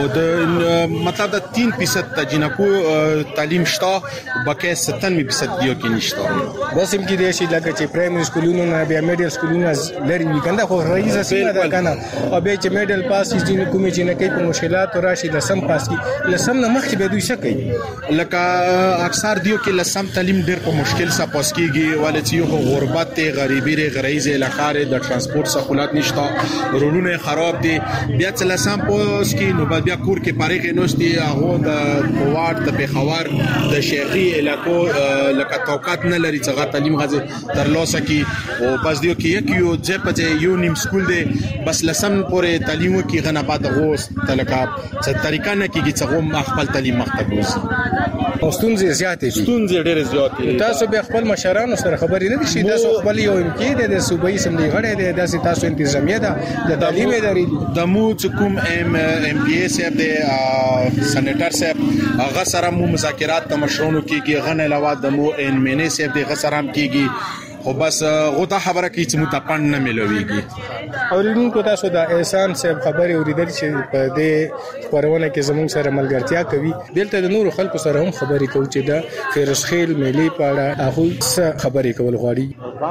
د مطلب د 3% د جینکو تعلیم شته بکه 97% دیو کې نشته بس هم کې دی چې لکه چې پرایمري سکولونه نه بیا میډل سکولونه لري وکنده خو رئیس سیمه دا کنه او به چې میډل پاس دي نو کومې چې نه کوي په مشکلات راشي لسم پاس کی لسم نه مخکې به دوی شکې لکه اکثر دیو کې لسم تعلیم ډېر په مشکل سره پاس کیږي ولې چې یو غربت غریبی غریزه علاقې د ترانسپورت سہولت نشته روډونه خراب دي بیا چې لسم پاس کی نو بیا کور کې پاریخ نوستي هغه د کوواټ د پیښور د شیخي علاقو لکه توقات نه لري چې تعلیم غزه تر لاسه کی او بس دیو کې یو ځپه یو نیم سکول دی بس لسم پورې تعلیم کې غنا بعد غوس تلکا څه طریقه نه کیږي چې غو خپل تعلیم مختبوس او ستونزې زیاتې دي. ستونزې ډېرې زیاتې. تاسو به خپل مشرانو سره خبرې نه دي شي تاسو خپل یو امکی د صوبایي سملي غړي دي داسې تاسو انتظامیه ده د تعلیم ادارې دي د مو کوم ام پی ایس اف د سېنیټر صاحب هغه سره مو مذاکرات د مشرونو کېږي غن علاوه د مو ان مینه صاحب د غسرام کېږي خو بس غوته خبره کوي چې متپن نه ملويږي. اوریدونکو تاسو د احسان صاحب خبرې اوریدل چې په دې خبرونه کې زموږ سره ملګرتیا کوي. دلته د نورو خلکو سره هم خبرې کوي چې د فیروز خیل میلې په اړه هغه څه خبرې کول غواړي.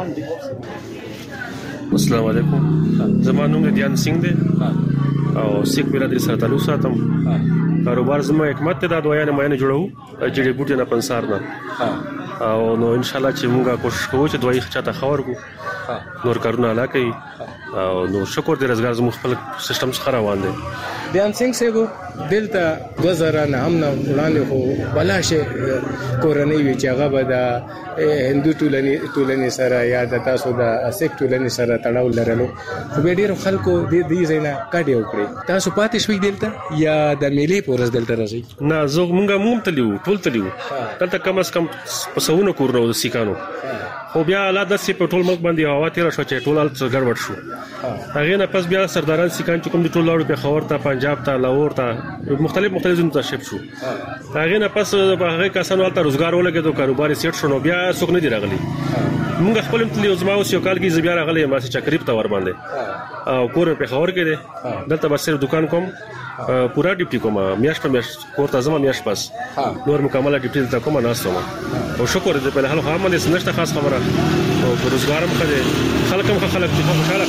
السلام علیکم. زما نوم دیان سنگ دی او سیک برادری سره تعلق ساتم. کاروبار زما حکمت ته د دوايانه مې جوړو جړې بوټي نه پنسار نه او نو ان شاء الله چې موږ کوشش کوو چې دوی چاته خبر کو نور کارونه علاقه او نو شکر دې روزګار زموږ خپل سیستم څخه روان دي. دیان سنگ صاحب دلته 2000 نه هم نه وړاندې خو بلاشه کورنۍ وی چې هغه به د هندو ټولنې سره یا د تاسو د سیک ټولنې سره تړاو لرلو خو به ډیر خلکو دې ځاینا کاډي وکړي. تاسو پاتې شوي دلته یا د میلې پورز دلته راځي؟ نه زه موږ تلیو ټول تلیو دلته کم از کم پسونه کورنو د سیکانو خو بیا الله د سی په ټول ملک باندې هوا تیر شو چې ټول څه ګډوډ شو. هغه نه پس بیا سرداران سیکان چې کوم د ټول لاړو په خبر ته پنجاب ته لاهور ته مختلف ځایونو ته شپ شو. هغه نه پس هغه کسانو ته روزګار ولګېدو کاروبار سیټ شو نو بیا څوک نه دی راغلی. موږ خپل تلیو زما اوس یو کال کې زبیا راغلی ما چې چکریب ته ور باندې او کور په خبر کې دی دلته بس صرف دکان کوم پورا ډیپټي کوم میاش په میاش کوته زما میاش پاس نور مکمله ډیپټي ته کوم نه استوم او شکر دې په حال هم باندې نشته خاص خبره او روزګار هم کړي خلک خوشاله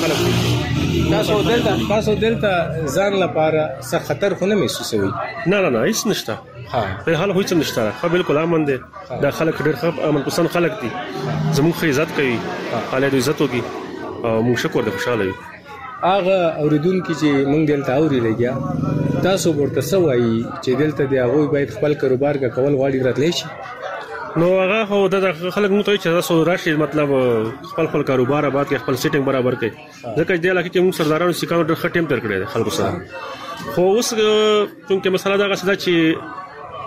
خلک. تاسو دلته ځان لپاره څه خطر خو نه محسوسوي؟ نه هیڅ نشته په حال هیڅ نشته. خو بالکل امن دي دا خلک ډېر ښه امن پسند خلک دي زموږ عزت کوي حاله د عزت وکي او موږ شکر دې خوشاله یو. هغه اوریدونکو چې مونږ دلته اوري لګیا تاسو ورته سوایي چې دلته دی هغه باید خپل کاروبار کول غواړي راتلی شي نو هغه هو د خلک مو ته چې تاسو راشي مطلب خپل کاروبار آباد کې خپل سیټینګ برابر کړي ځکه چې لکه چې موږ سردارانو سیکانو ډېر ښه ټیم تر کړی خلکو سره خو اوس څنګه مسله دا غسه چې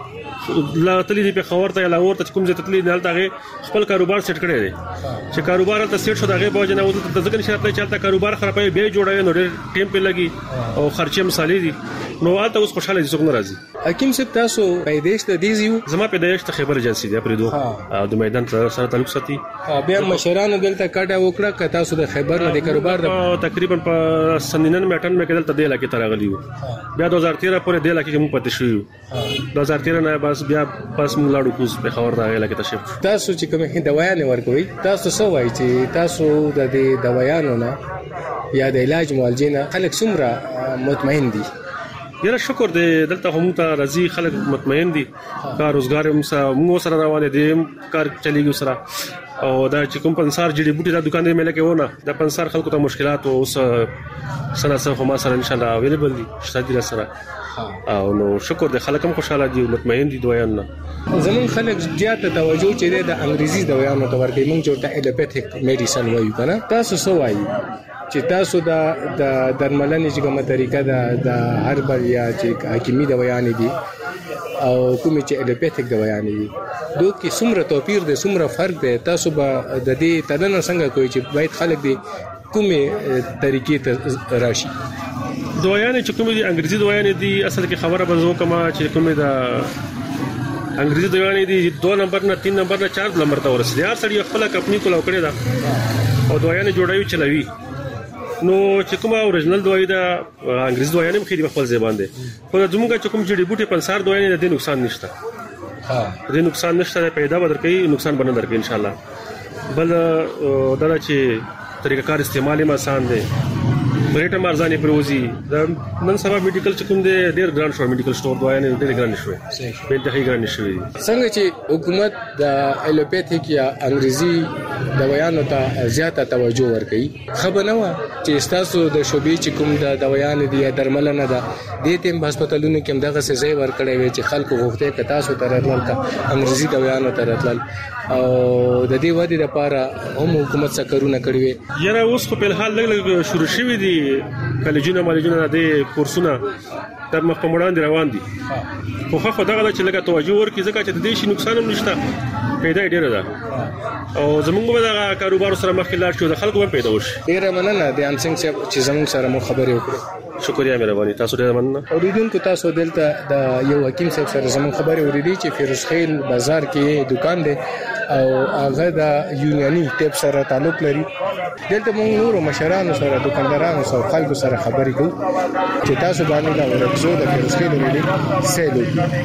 لا تللی په خبر ته لاور ته کوم ځای تللی نه تاغه خپل کاروبار سیټ کړی دی چې کاروبار ته سیټ شو دغه بوجنه او د ځکه نشته چې کاروبار خرابې به جوړوي نو ډېر ټیم په لګي او خرچه مثالي دي نو آلته اوس خوشاله دي څوک نه راځي. حکیم صاحب تاسو پیدایش ته دی زیو؟ زما پیدایش ته خبر ایجنسی دی پرې دوه د میدان سره تعلق ساتي. بیا مشرانو دلته کاټه وکړه که تاسو د خبر نه د کاروبار تقریبا په سنینن میټن مې کېدل ته دی لکه ترغلی بیا 2013 پورې دی لکه مو پاتې شو 2013 نه بس بیا پس مو لاړو کوز په خبر راغی لکه تشریف. تاسو چې کومه دوايانې ورکوي تاسو څه وایي چې تاسو د دې دوايانو نه یا د علاج معالجې نه خلک څومره مطمئن دي؟ یاره شکر دې دلته هم ته راضي خلک مطمئن دي کار روزګار هم سره روان دي کار چلیږي سره او دا چې کوم پنسار جړي بوټي دا دکان دې ملي کې ونه دا پنسار خلکو ته مشکلات او اوس سره هم سره ان شاء الله اویلیبل دي شته سره او نو شکر دې خلک هم خوشاله دي مطمئن دي دویان نه. زمون خلک زیاته توجه چې د انګریزي دویانو ته ورکوي مونږ جوړه ایلوپیتھیک میډیسن وایو کنه تاسو څه وایي چې تاسو د درملنې چې کومه طریقه د هربل یا چې حکیمي دویانې دي او کومې چې ایلوپیتھیک دویانې دي دوی کې څومره توپیر دی څومره فرق دی تاسو به د دې تدنه څنګه کوي چې باید خلک دي کومې طریقې ته راشي؟ دویانې چې کومې دي انګریزي دویانې دي اصل کې خبره بزو کما چې کومې د انګریزي دویانې دي 2 نمبر نه 3 نمبر نه 4 نمبر ته ورسېږي هر سړی خپل خپل کول کړی دا او دویانې جوړوي چلوي نو چې کومه اوریجنل دوی دا انګریزي دویانې مخې د خپل ځبان دي خو زموږ چې کوم جړي بوټي پنسار دویانې د نقصان نشته د نقصان نشته پیدا بدر کوي نقصان بنه درکې ان شاء الله. بل دا چې طریقه کار استعمالي ما آسان دي ریټه مرزاني پروزي دا نن سبا میډیکل چې کوم دي ډېر ګران شو میډیکل سٹور دویانې ډېر ګران شوی په دغه ګران شوی څنګه چې حکومت د ایلوپیتھیک یا انګریزي دویانو ته زیاته توجه ورکړي خبر نه و چې تاسو د شوبې چې کوم د دویانې دي یا درملنه ده د تیم هسپتالونو کې دغه څه ځای ورکړی وي چې خلکو غوښته ک تاسو تراتل کا انګریزي دویانو تراتل او د دې ودی لپاره هم حکومت څخه کارونه کړی وي. یاره اوس په حال لګ شروع شوی دي کالجونه مالجونه د کورسونه تر مخ په وړاندې روان دي خو خو دغه چې لګه توجه ورکړي ځکه چې د دې شي نقصان هم نشته پیدا ډیره ده او زمونږ به دا کاروبار سره مخکې لاړ شو د خلکو به پیدا وشي. ډیره مننه د انسنګ صاحب چې زموږ سره مو خبرې وکړې. شکریا مهرباني تاسو ډیره مننه. اوریدونکو تاسو دلته د یو حکیم صاحب سره زموږ خبرې اوریدي چې فیروز خیل بازار کې دکان دی او هغه د یونیانی ټیپ سره تعلق لري. دلته موږ نور مشرانو سره دکاندارانو سره خلکو سره خبرې کوو چې تاسو باندې دا ورکزو د فیروز خیل ملي سیلو.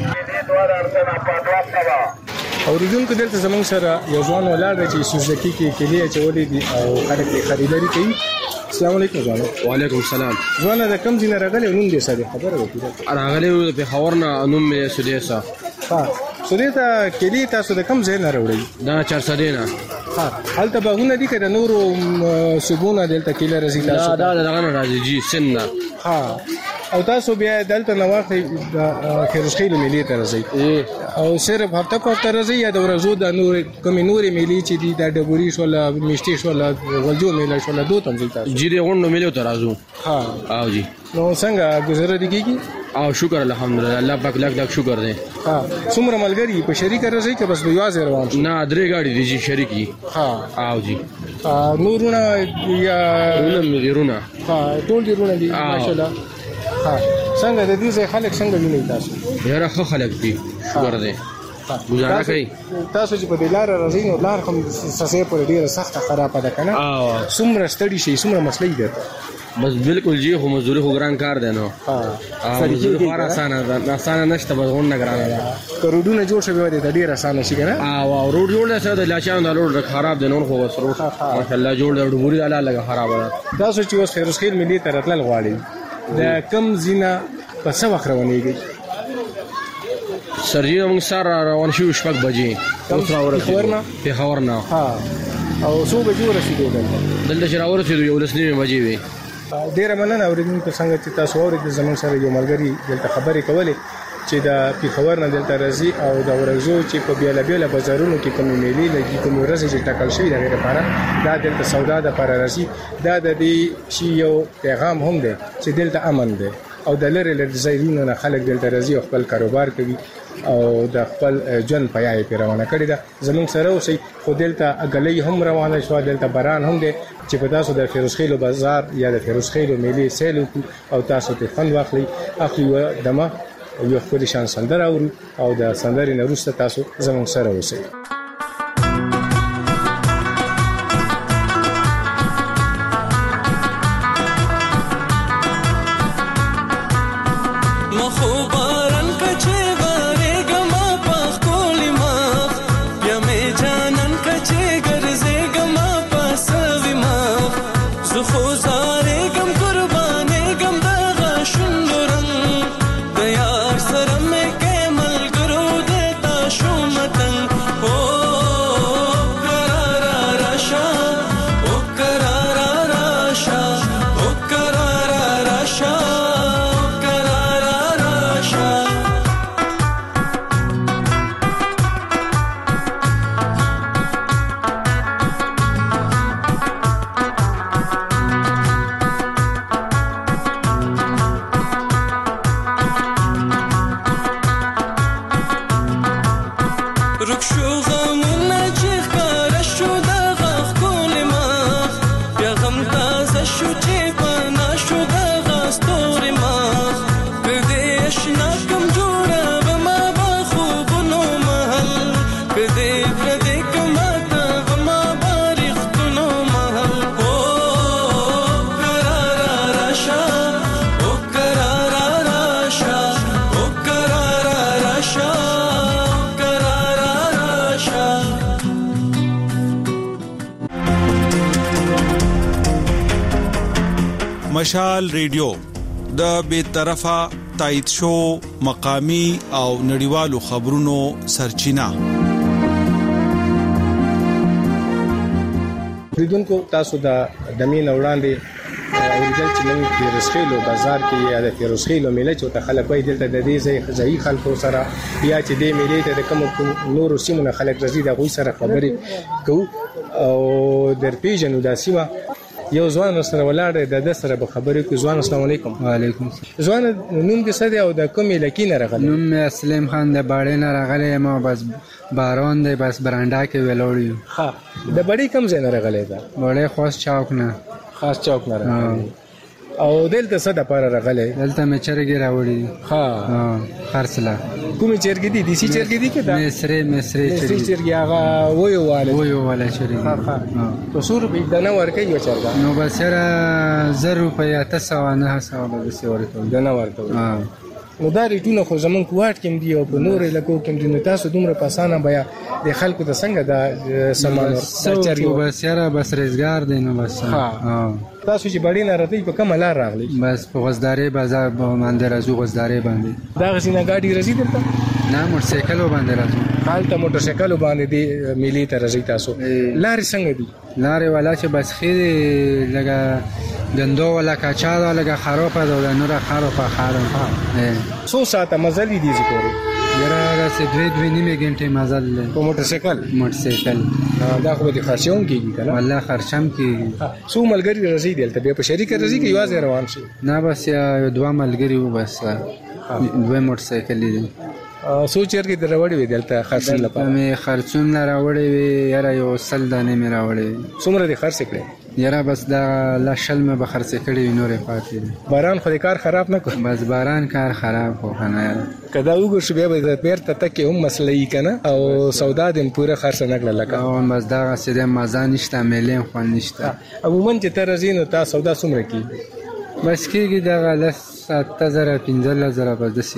اوریدونکو دلته زموږ سره یو ځوان ولاړ دی چې سوزکی کې کلی چولې دي او خلک یې خریداري کوي. السلام علیکم ځوان. وعلیکم السلام. ځوان د کوم ځای راغلی نوم دې سره خبره وکړه. راغلی په خبرنا نوم مې سودیسا. ها سودیسا کلی تاسو د کوم ځای نه راوړی؟ دا چارسدینا. ها هلته باغونه دي کړه نورو سګونه دلته کلی راځي تاسو؟ دا دغه نه راځي جی سننا. ها او تاسو بیا دلته نواخې د فیروز خیل ملي ته راځي او صرف هفته په هفته راځي یا د ورځو د نور کوم نورې ملي چې دي د ډبوري شول میشتي شول غلجو ملي شول دوه تنظیم تاسو جری غونډو ملي ته راځو. ها او جی نو څنګه گزاره دي کیږي؟ او شکر الحمدلله الله پاک لک شکر دی. ها څومره ملګری په شریک راځي که بس یوازې روان شي؟ نه درې گاډي دي جی شریکی. ها او جی نورونه یا رونه ها ټول دي رونه دي ماشاءالله. ها څنګه د دې ځای خلک څنګه ویني تاسو؟ یاره ښه خلک دي شکر دی گزاره کوي. تاسو چې په دې لار راځئ نو لار هم سسې پر ډیره سخته خرابه ده کنه؟ څومره ستړي شي څومره مسلې ده؟ بس بالکل جی خو مزدوري خو ګران کار دی نو. مزدوري خو آسانه ده اسانه نشته بس غونډه ګرانه ده. روډونه جوړ شوی دی ډیر اسانه شي کنه؟ او روډ جوړ دی سره د لاچان د روډ خراب دی نو خو بس روډ ماشاءالله جوړ دی ډبوري د الله خراب ده. تاسو چې اوس فیروز خیل ملي ته راتلل غواړئ د کم زینا په څه وخت روانېږي؟ سرجی موږ سره روان شو شپږ بجې اوس راورسېدو پېښور نه. ها او څو بجې ورسېدو دلته چې راورسېدو 11:30 بجې وې. ډېره مننه اوریدونکو څنګه چې تاسو اورېدل زموږ سره یو ملګري دلته خبرې کولې چې د پېښور نه دلته راځي او د ورځو چې په بیلابیل بازارونو کې کومې میلې لګي کومې ورځې چې ټاکل شوي د غیر لپاره دا دلته سودا د لپاره راځي. دا د دې شی یو پیغام هم دی چې دلته امن دی او د لری ځایونو نه خلک دلته راځي او خپل کاروبار کوي او د خپل ژوند پیاي په روانه کړی دا زموږ سره اوسې خو دلته اګلې هم روانه شو دلته باران هم دی چې په تاسو د فیروز خیل بازار یا د فیروز خیل میلې سیل او تاسو ته فن واخلي اخلي دمه یو خپل شان سندره اورو او د سندرې نه وروسته تاسو زموږ سره اوسئ. مشال ریډیو د بیطرفه تایید شو مقامی او نړیوالو خبرونو سرچینه. ریډونکو تاسو د دمین وړاندې اوریدل چې نن فیروز خیل بازار کې یا د فیروز خیل میله چې ته خلک وای دلته د دې ځای خلکو سره یا چې د میله ته د کوم نورو سیمو خلک راځي د غوي سره خبرې کوو او در پیژنو د سیمه یو ځوان سره ولاړ د سره به خبرې کوي. ځوان السلام علیکم. وعلیکم ځوان نوم دې څه دی او د کومې علاقې نه راغلی؟ نوم مې اسلم خان د باړې نه راغلی یم او بس باران دی بس برانډا کې ولاړ یو. ښه د بړې کوم ځای نه راغلی ده؟ بړې خاص چوک نه. خاص چوک نه راغلی. او دلته څه دپاره راغلی؟ دلته مې چرګې راوړي دي. ښه خرڅله. کومې چرګې دي؟ دیسي چرګې دي که دا مصري چرګې؟ هغه ویو والا چرګې. په څو روپۍ دانه ورکوي یوه چرګه؟ نو بس یاره 1000 روپۍ 800 900 به داسې ورکوي. دانه ورکوي. نو دا ریټونه خو زمونږ په واټ کې هم دي او په نورو علاقو کې هم دي. نو تاسو دومره په اسانه بیا د خلکو ته څنګه دا سامان ورکوي؟ بس یاره بس روزګار دی. نو بس تاسو چې بړې نه راځئ په کومه لار راغلی؟ بس په غزدارې بازار باندې راځو. غزدارې باندې دغسې نه ګاډي راځي دلته؟ نه موټرسایکلو باندې راځو. هلته موټرسایکلو باندې دې میلې ته راځئ تاسو. لارې څنګه دي؟ لارې والا چې بس ښې دي لږه ګندو والا کاچا ده لږه خرابه ده او نوره خرابه څو ساعته مزل دي دې پورې؟ یاره داسې 2.5 غنټې مزل دی په موټرسایکل. دا خو به دې خرچه هم کېږي که نه؟ والله خرچه هم کېږي. څو ملګري راځئ دلته؟ بیا په شریکه راځئ که یوازې روان شئ؟ نه بس یو 2 ملګري وو. بس 2 موټرسایکلې دي. څو چرګې دې راوړې وې دلته خرڅون لپاره؟ مې خرڅون راوړې وې یاره یو 100 دانې مې راوړې وې. څومره دې خرڅې کړې؟ یاره بس دا لا شل مې به خرڅې کړې وې نورې پاتې دي. باران خو دې کار خراب نه کړ؟ بس باران کار خراب کړو که نه یاره. که دا وګورشو بیا به بیرته تکې هم مسله وي که نه او سودا دې هم پوره خرڅه نه کړه لکه. بس دغسې دی مزه نشته میلې هم خوند نشته. عموما چې ته راځې نو تا سودا څومره کېږي؟ بس کېږي دغه 7,000 15,000 بس داسې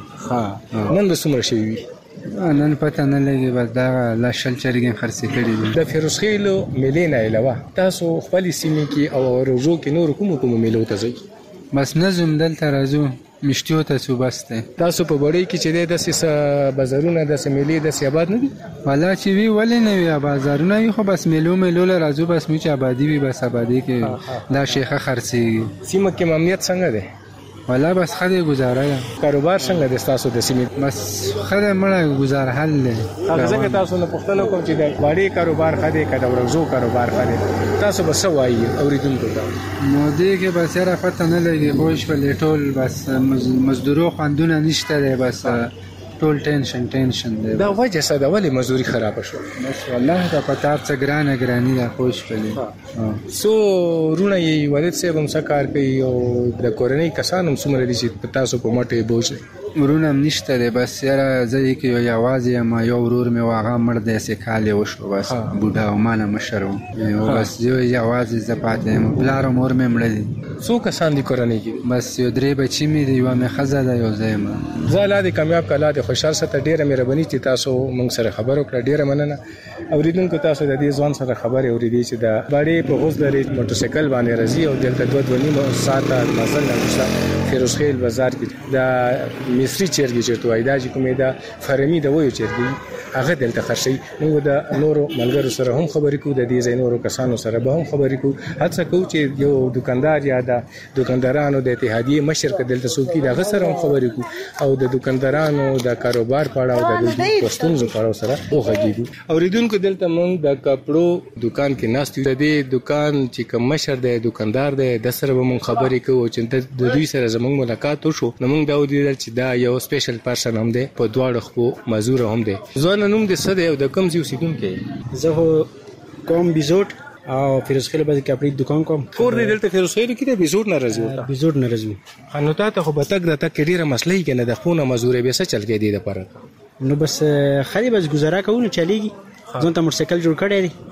کېږي. نن به څومره شوي وي؟ نن پته نه لګي. بس دغه لا شل چرګې خرڅې کړي دي. د فیروزخیلو میلې نه علاوه تاسو خپلې سیمې کې او روژو کې نورو کومو میلو ته ځئ؟ بس نظم دلته راځو مشتیو ته څو بس دی. تاسو په بړۍ کې چې دی داسې بازارونه داسې میلې داسې آباد نه دي؟ والله چې وي ولې نه وي بازارونه وي خو بس میلو له راځو بس موږ چې آبادي وي بس آبادي کې دا شیخه خرڅېږي. سیمه کې امنیت څنګه دی؟ والله بس ښه دی ګزاره ده. کاروبار څنګه دی ستاسو د سیمې؟ بس ښه دی مړه ګزاره حل دی. ځکه تاسو نه پوښتنه کوم چې د واړې کاروبار ښه دی که د ورځو کاروبار ښه دی؟ تاسو به څه وایي اورېدونکو ته؟ نو دې کې بس یاره پته نه لګي پوه شولې ټول بس مزدورو خوندونه نشته دی. بس ټول ټینشن دی. دا وجه څه ده ولې مزدوري خرابه شوه؟ بس والله دا پتار څه ګراني ده پوه شولې. څو وروڼه یې والد صاحب هم څه کار کوي او د کورنۍ کسان هم څومره دي چې تاسو په مټې بوج دی؟ ورونه هم نشته دی. بس یاره زه کې یوازې یم. یو ورور مې و هغه مړ دی 10 کال یې وشو. بس بوډا او ما نه مشر و. بس یوازې زه پاتې یم. پلار او مور مې مړه دي. څو کسان دي کورنۍ کې؟ بس یو 3 بچي مې دي. یوه مې ښځه ده یو زه یم. زه الله دې کامیاب کړه الله دې خوشحال ساته. ډېره مهرباني چې تاسو موږ سره خبرې وکړه. ډېره مننه. اورېدونکو تاسو د دې ځوان سره خبرې اورېدې چې د باړې په غزدارې موټرسایکل باندې راځي او دلته 2.5 ساعته مزل وروسته فیروزخیل بازار کې دا مصري چرګې چې توای دا چې کومې دا فرمي د وایو چرګې هغه دلته خرڅي. موږ د نورو ملګرو سره هم خبرې کوو. د دې ځای نورو کسانو سره به هم خبرې کوو. هڅه کوو چې یو دکاندار یا د دکاندارانو د اتحادیې مشر که دلته څوک وي د هغه سره هم خبرې کوو او د دکاندارانو د کاروبار په اړه او د ستونزو په اړه سره وغږیږو. اورېدونکو دلته موږ د کپړو دکان کې ناست یو. د دې دکان چې کوم مشر دی دکاندار دی د سره به موږ خبرې کوو چې د دوی سره زموږ ملاقات وشو. نو موږ دا ولیدل چې دا یو سپیشل پرسن هم دی په دواړو خپو مزور هم دی. ځوان نوم دې څه دی او د کوم ځای اوسېدونکی یې؟ زه خو کوم بیزوټ او فیروزخیل باندې کپړې دکان کوم. کور دې دلته فیروزخیل کې دی؟ بیزوټ نه راځي؟ بیزوټ نه راځي. نو تا خو به تګ د تګ کې ډېره مسله یي که نه د خونه مزورې بیا څه چل کې دی دپاره؟ نو بس خالي بس ګزاره کوو نو چلېږي. ځان ته موټرسایکل جوړ کړی دی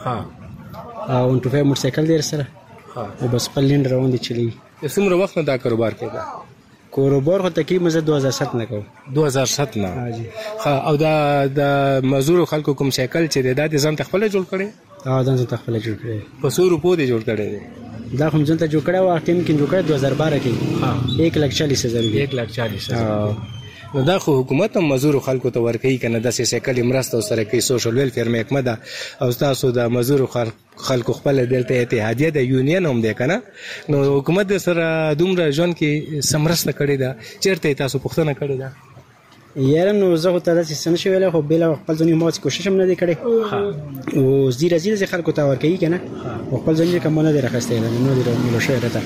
او 125 موټرسایکل دی سره او بس خپل لینډ روان دی چلېږي. څومره وخت نه دا کاروبار کوي؟ کاروبار خو تقریبا زه 2007 نه کوم. 2007 نه؟ او دا د مزدور خلکو کوم سایکل چې دی دا دې ځان ته خپله جوړ کړی؟ ځان ته خپله جوړ کړی. په 100 روپو دې جوړ کړی دی؟ دا خو ځان ته جوړ کړی وخت کې جوړ کړی 2012 کې 1,40,000. 1,40,000. نو دا خو حکومت هم مزدور خلکو ته ورکوي که نه داسې سایکل مرسته سره کوي. سوشل ویلفیر محکمه ده او تاسو د مزدور خلکو خپل دلته اتحادیه د یونین هم دی که نه؟ نو حکومت د سره دومره ژوند کې څه مرسته کړې ده؟ چېرته یې تاسو پوښتنه کړې ده؟ یاره نو زه خو ته داسې څه نشم ویلی خو بېله خپل ځاني ما هسې کوشش هم نه دی کړی او زیره زیره چې خلکو ته ورکوي که نه او خپل ځاني که ما نه دی راخستی نه دی میلو شوی راته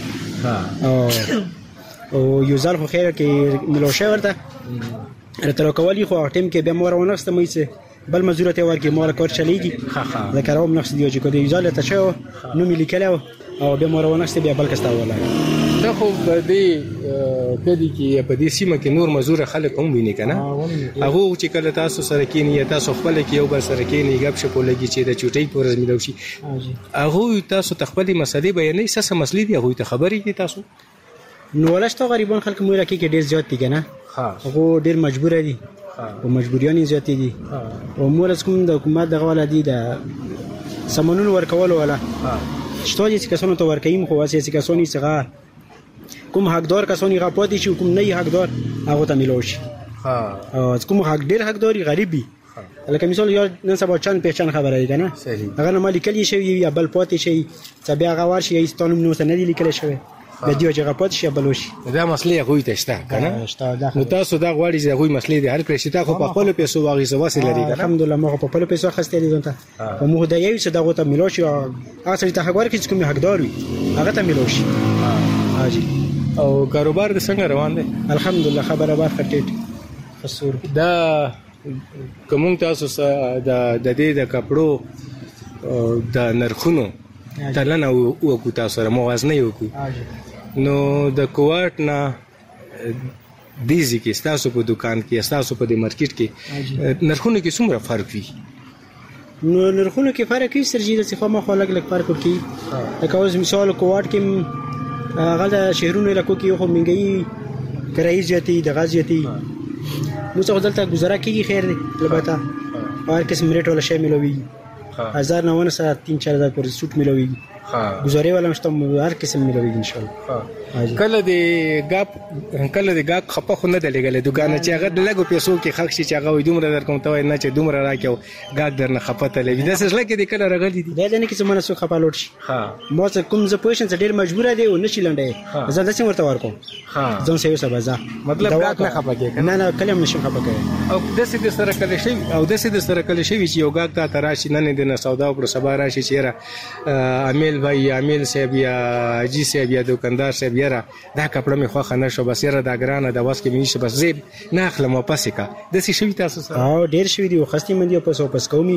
او یو ځل خو خیر کې میلو شوی ورته راته راکولي خو هغه ټایم کې بیا ما راونهخېستم هېڅ بل مزدور ته ورکړي ما کار چلیږي ځکه راوم نقص دی چې کله یو ځل ته شو نو مې لیکلی او بیا ما راونهخېستې بیا بل کس ته ولاړ دا خو په دې کدي کې په دې سیمه کې نور مزدور خلک هم ویني کنه هغه چې کله تاسو سره کېنی تاسو خپل کې یو بل سره کېنی غب شپ لګي چې د چوټي پورز ملو شي هغه تاسو تخپل مسلې بیانې څه مسلې دی هغه ته خبرې دي تاسو نو ولشتو غریبان خلک مو راکې کې ډیر زیات دي کنه هغه ډیر مجبور دي او مجبوریان زیات دي او مورس کوم د حکومت دغه ولادي د سمونون ورکول ولا شته چې کسانو ته ورکایم خو واسي چې کسانی څنګه کوم حقدار کسانی غاپاتې شي کوم نه حقدار هغه ته ملوشي کوم حق ډیر حقداري غریبي لکه مثال یا نن سبا چند پہچان خبره دی کنه هغه نه مالي کلی شي یا بل پاتې شي چې بیا غوار شي ایستانو نو سند لیکل شوی د دیو چې غاپاتې شي بلوشي دا مسلې هغه ته شته کنه نو تاسو دا غواړي چې هغه مسلې دي هر کله چې تاسو په خپل پیسو واغې سواسي لري الحمدلله ما په خپل پیسو خسته دي ځنته او موږ دا یو څه دغه ته ملوشي اصل ته حق ورکړي چې کوم حقدار وي هغه ته ملوشي حاجی او کاروبار د څنګه روان دی الحمدلله خبره بار خټټ خسور دا کوم تاسو د دې د کپړو د نرخونو تلنه او کو تاسو سره موازنه یو کو نو د کوارت نه دیزی کې تاسو په دکان کې تاسو په مارکیټ کې نرخونو کې څومره فرق وي نو نرخونو کې فرق وي سرجی د څخه مخ لګ فرق کوي لکه اوس مثال کوارت کې هغه د شهرونو علاقو کې خو منګي کرایي زیاتې د غاز زیاتې نو څه دلته گزاره کیږي خیر دی البته هر قسم ریټ ولا شی ملوي 1000 سره 3-4000 پر سوت ملوي گزارې ولا مشته هر قسم ملوي ان شاء الله کله د غاپ خپه خو نه دلګل دکان چې هغه د لګو پیسو کې خلک چې هغه وي دومره در کوم ته نه چې دومره راکیو غاپ درنه خپه ته لګي د څه لکه د کله راغلي دي دا نه کې څه منسو خپه لوټ شي مو څه کوم ز پوزیشن ډیر مجبور دی او نشي لنډه زه د څه ورته ورکو ځم سیو سبا مطلب غاپ نه خپه کې نه کلم نشم خپه کې او د څه سره کله شي او د څه سره کله شي چې یو غاپ ته تراشي نه د سودا او سبا راشي چې را امیل بھائی امیل صاحب یا جی صاحب یا دکاندار صاحب یاره دا کپړه مې خوښه نه شو بس یاره دا ګرانه د واس کې مې نشه بس زیب نه اخلم واپس کا د څه شوی تاسو سره او ډیر شوی دی خستې مندي په سو پس کومي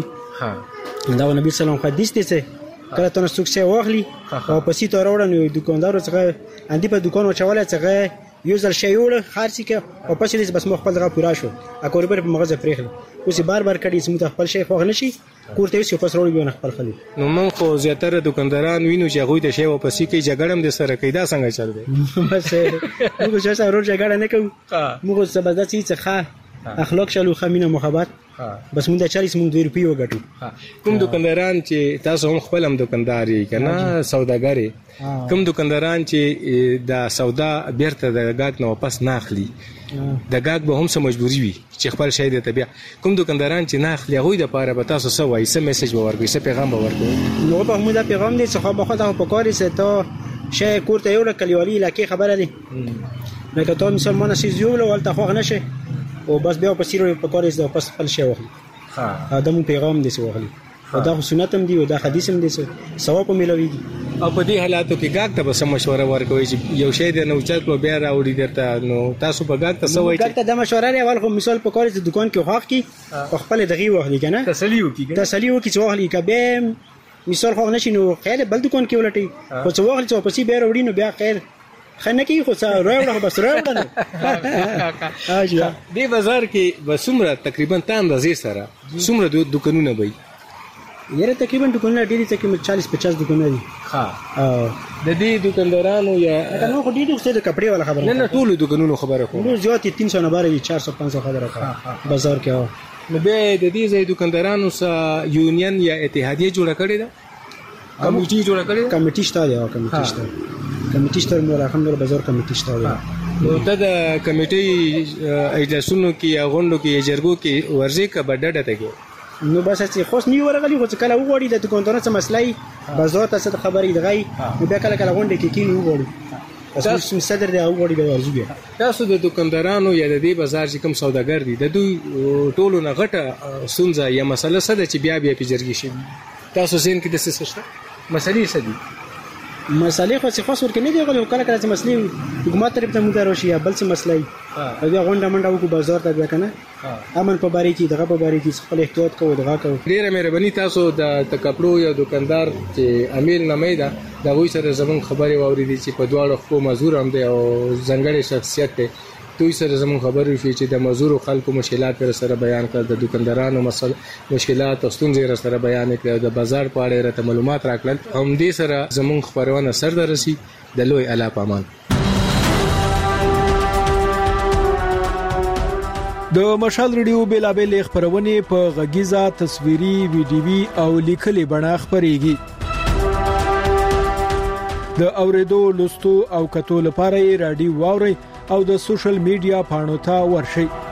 دا نبی سلام حدیث دی څه کله ته نسوک څه واخلي او پسې ته راوړل نو دکاندار څنګه اندی په دکان وچواله څنګه یو ځل شی وړ خارسي کې او پسې بس مخ خپل دغه پورا شو اکور په مغزه پرېخل اوس بار کړي چې مت خپل شی خو نشي کوړته یو پس وروړي نه خپل خلی نو من خو زیاتره دکانداران وینو چې هغه ته شی او پسې کې جګړم د سره کیدا څنګه چل دی بس موږ چې سره جګړه نه کوو موږ سبا د څه اخلاق شلو خمینه محبت بس مونږ د 40 مونږ 2 روپیه وګټو کوم دکانداران چې تاسو هم خپل هم دکاندار یې کنه سوداګر کوم دکانداران چې د سودا بیرته د غاګ نه واپس نه اخلي د غاګ به هم سم مجبوری وي چې خپل شی د طبيعه کوم دکانداران چې نه اخلي هغه د پاره به تاسو څه وایي څه میسج ورکوي څه پیغام ورکوي نو په موږ د پیغام دي څه خو به خدای په کاري څه ته شی کوړته یو کلیوالي لکه خبره دي لکه ته مسلمان شې یو ول ته خو نه شي او بس بیا په سیرو په کاري څه پس خپل شی واخلي دا مو پیغام دي څه واخلي دا سنت هم دی او دا حدیث هم دی ثواب ملويږي او په دې حالاتو کې غاګ ته به سم مشوره ورکوي چې یو شی د نو چت په بیا راوړي درته نو تاسو په غاګ ته سوي غاګ ته د مشوره لري اول خو مثال په کار چې دکان کې حق کی خپل دغه واخلي کنه تسلی وکي چې واخلي کبه مثال خو نشي نو خیر بل دکان کې ولټي خو څو واخلي څو پسې بیا راوړي نو بیا خیر خنه کې خو څه راوړه بس راوړه اجازه دی بازار کې وسمره تقریبا تان د سره سمره دکانونه وي یره تقریبا دکانونه ډېری تقریبا 40-50 دکانونه دي ها د دې دکاندارانو یا نو خو دې د کپڑے والا خبره نه ټول دکانونو خبره کوم نو زیات 300 نه باري 400-500 خبره کوم بازار کې نو به د دې ځای دکاندارانو سره یونین یا اتحادیه جوړه کړې ده کمیټي جوړه کړې کمیټي شته دی کمیټي شته نو الحمدلله بازار کمیټي شته دی نو د کمیټي اجلاسونو کې یا غونډو کې جرګو کې ورزي کا بډډه ته کې نو بس چې خوښ نیو ورغلی خو کله وګوري د دکاندار څه مسلې بازار ته څه خبرې دغای نو بیا کله غونډه کې کینو وګوري اساس صدر دی او غوړي به ورزوي. تاسو د دکاندارانو یا د دې بازار چې کوم سوداګر دي د دوی ټولو نه غټه سنځه یا مسله څه ده چې بیا پیجرګي شي؟ تاسو زین کې د څه څه مسلې څه دي؟ مسلې خو څه خاص ورکه نه دی غوړي کله کله چې مسلې حکومت طرف ته مدار شي یا بل څه مسلې بیا غونډه منډه وکړو بازار ته بیا کنه امن په باره کې دغه په باره کې خپل احتیاط کوو دغه کوو. ډیره مهرباني تاسو د کپړو یا دکاندار چې امیل نمیدا دا وایي سره زمون خبري واورېدي چې په دواړو خو مزور هم دی او ځنګړی شخصیت دی دوی سره زمون خبرې شي چې د مزور خلکو مشکلات پر سره بیان کړ د دکاندارانو مشکلات او ستونزې سره بیان کړ د بازار په اړه راته معلومات راکړل هم دې سره زمون خبرونه سر درسي د لوی اعلی پامان. د مشال ریډیو بیلابل خبرونه په غږیزه تصویري ویډیوي او لیکلي بڼه خبريږي. د اوریدو لوستو او کتو لپاره رادیو واوري او د سوشل میډیا پاڼو ته ورشئ.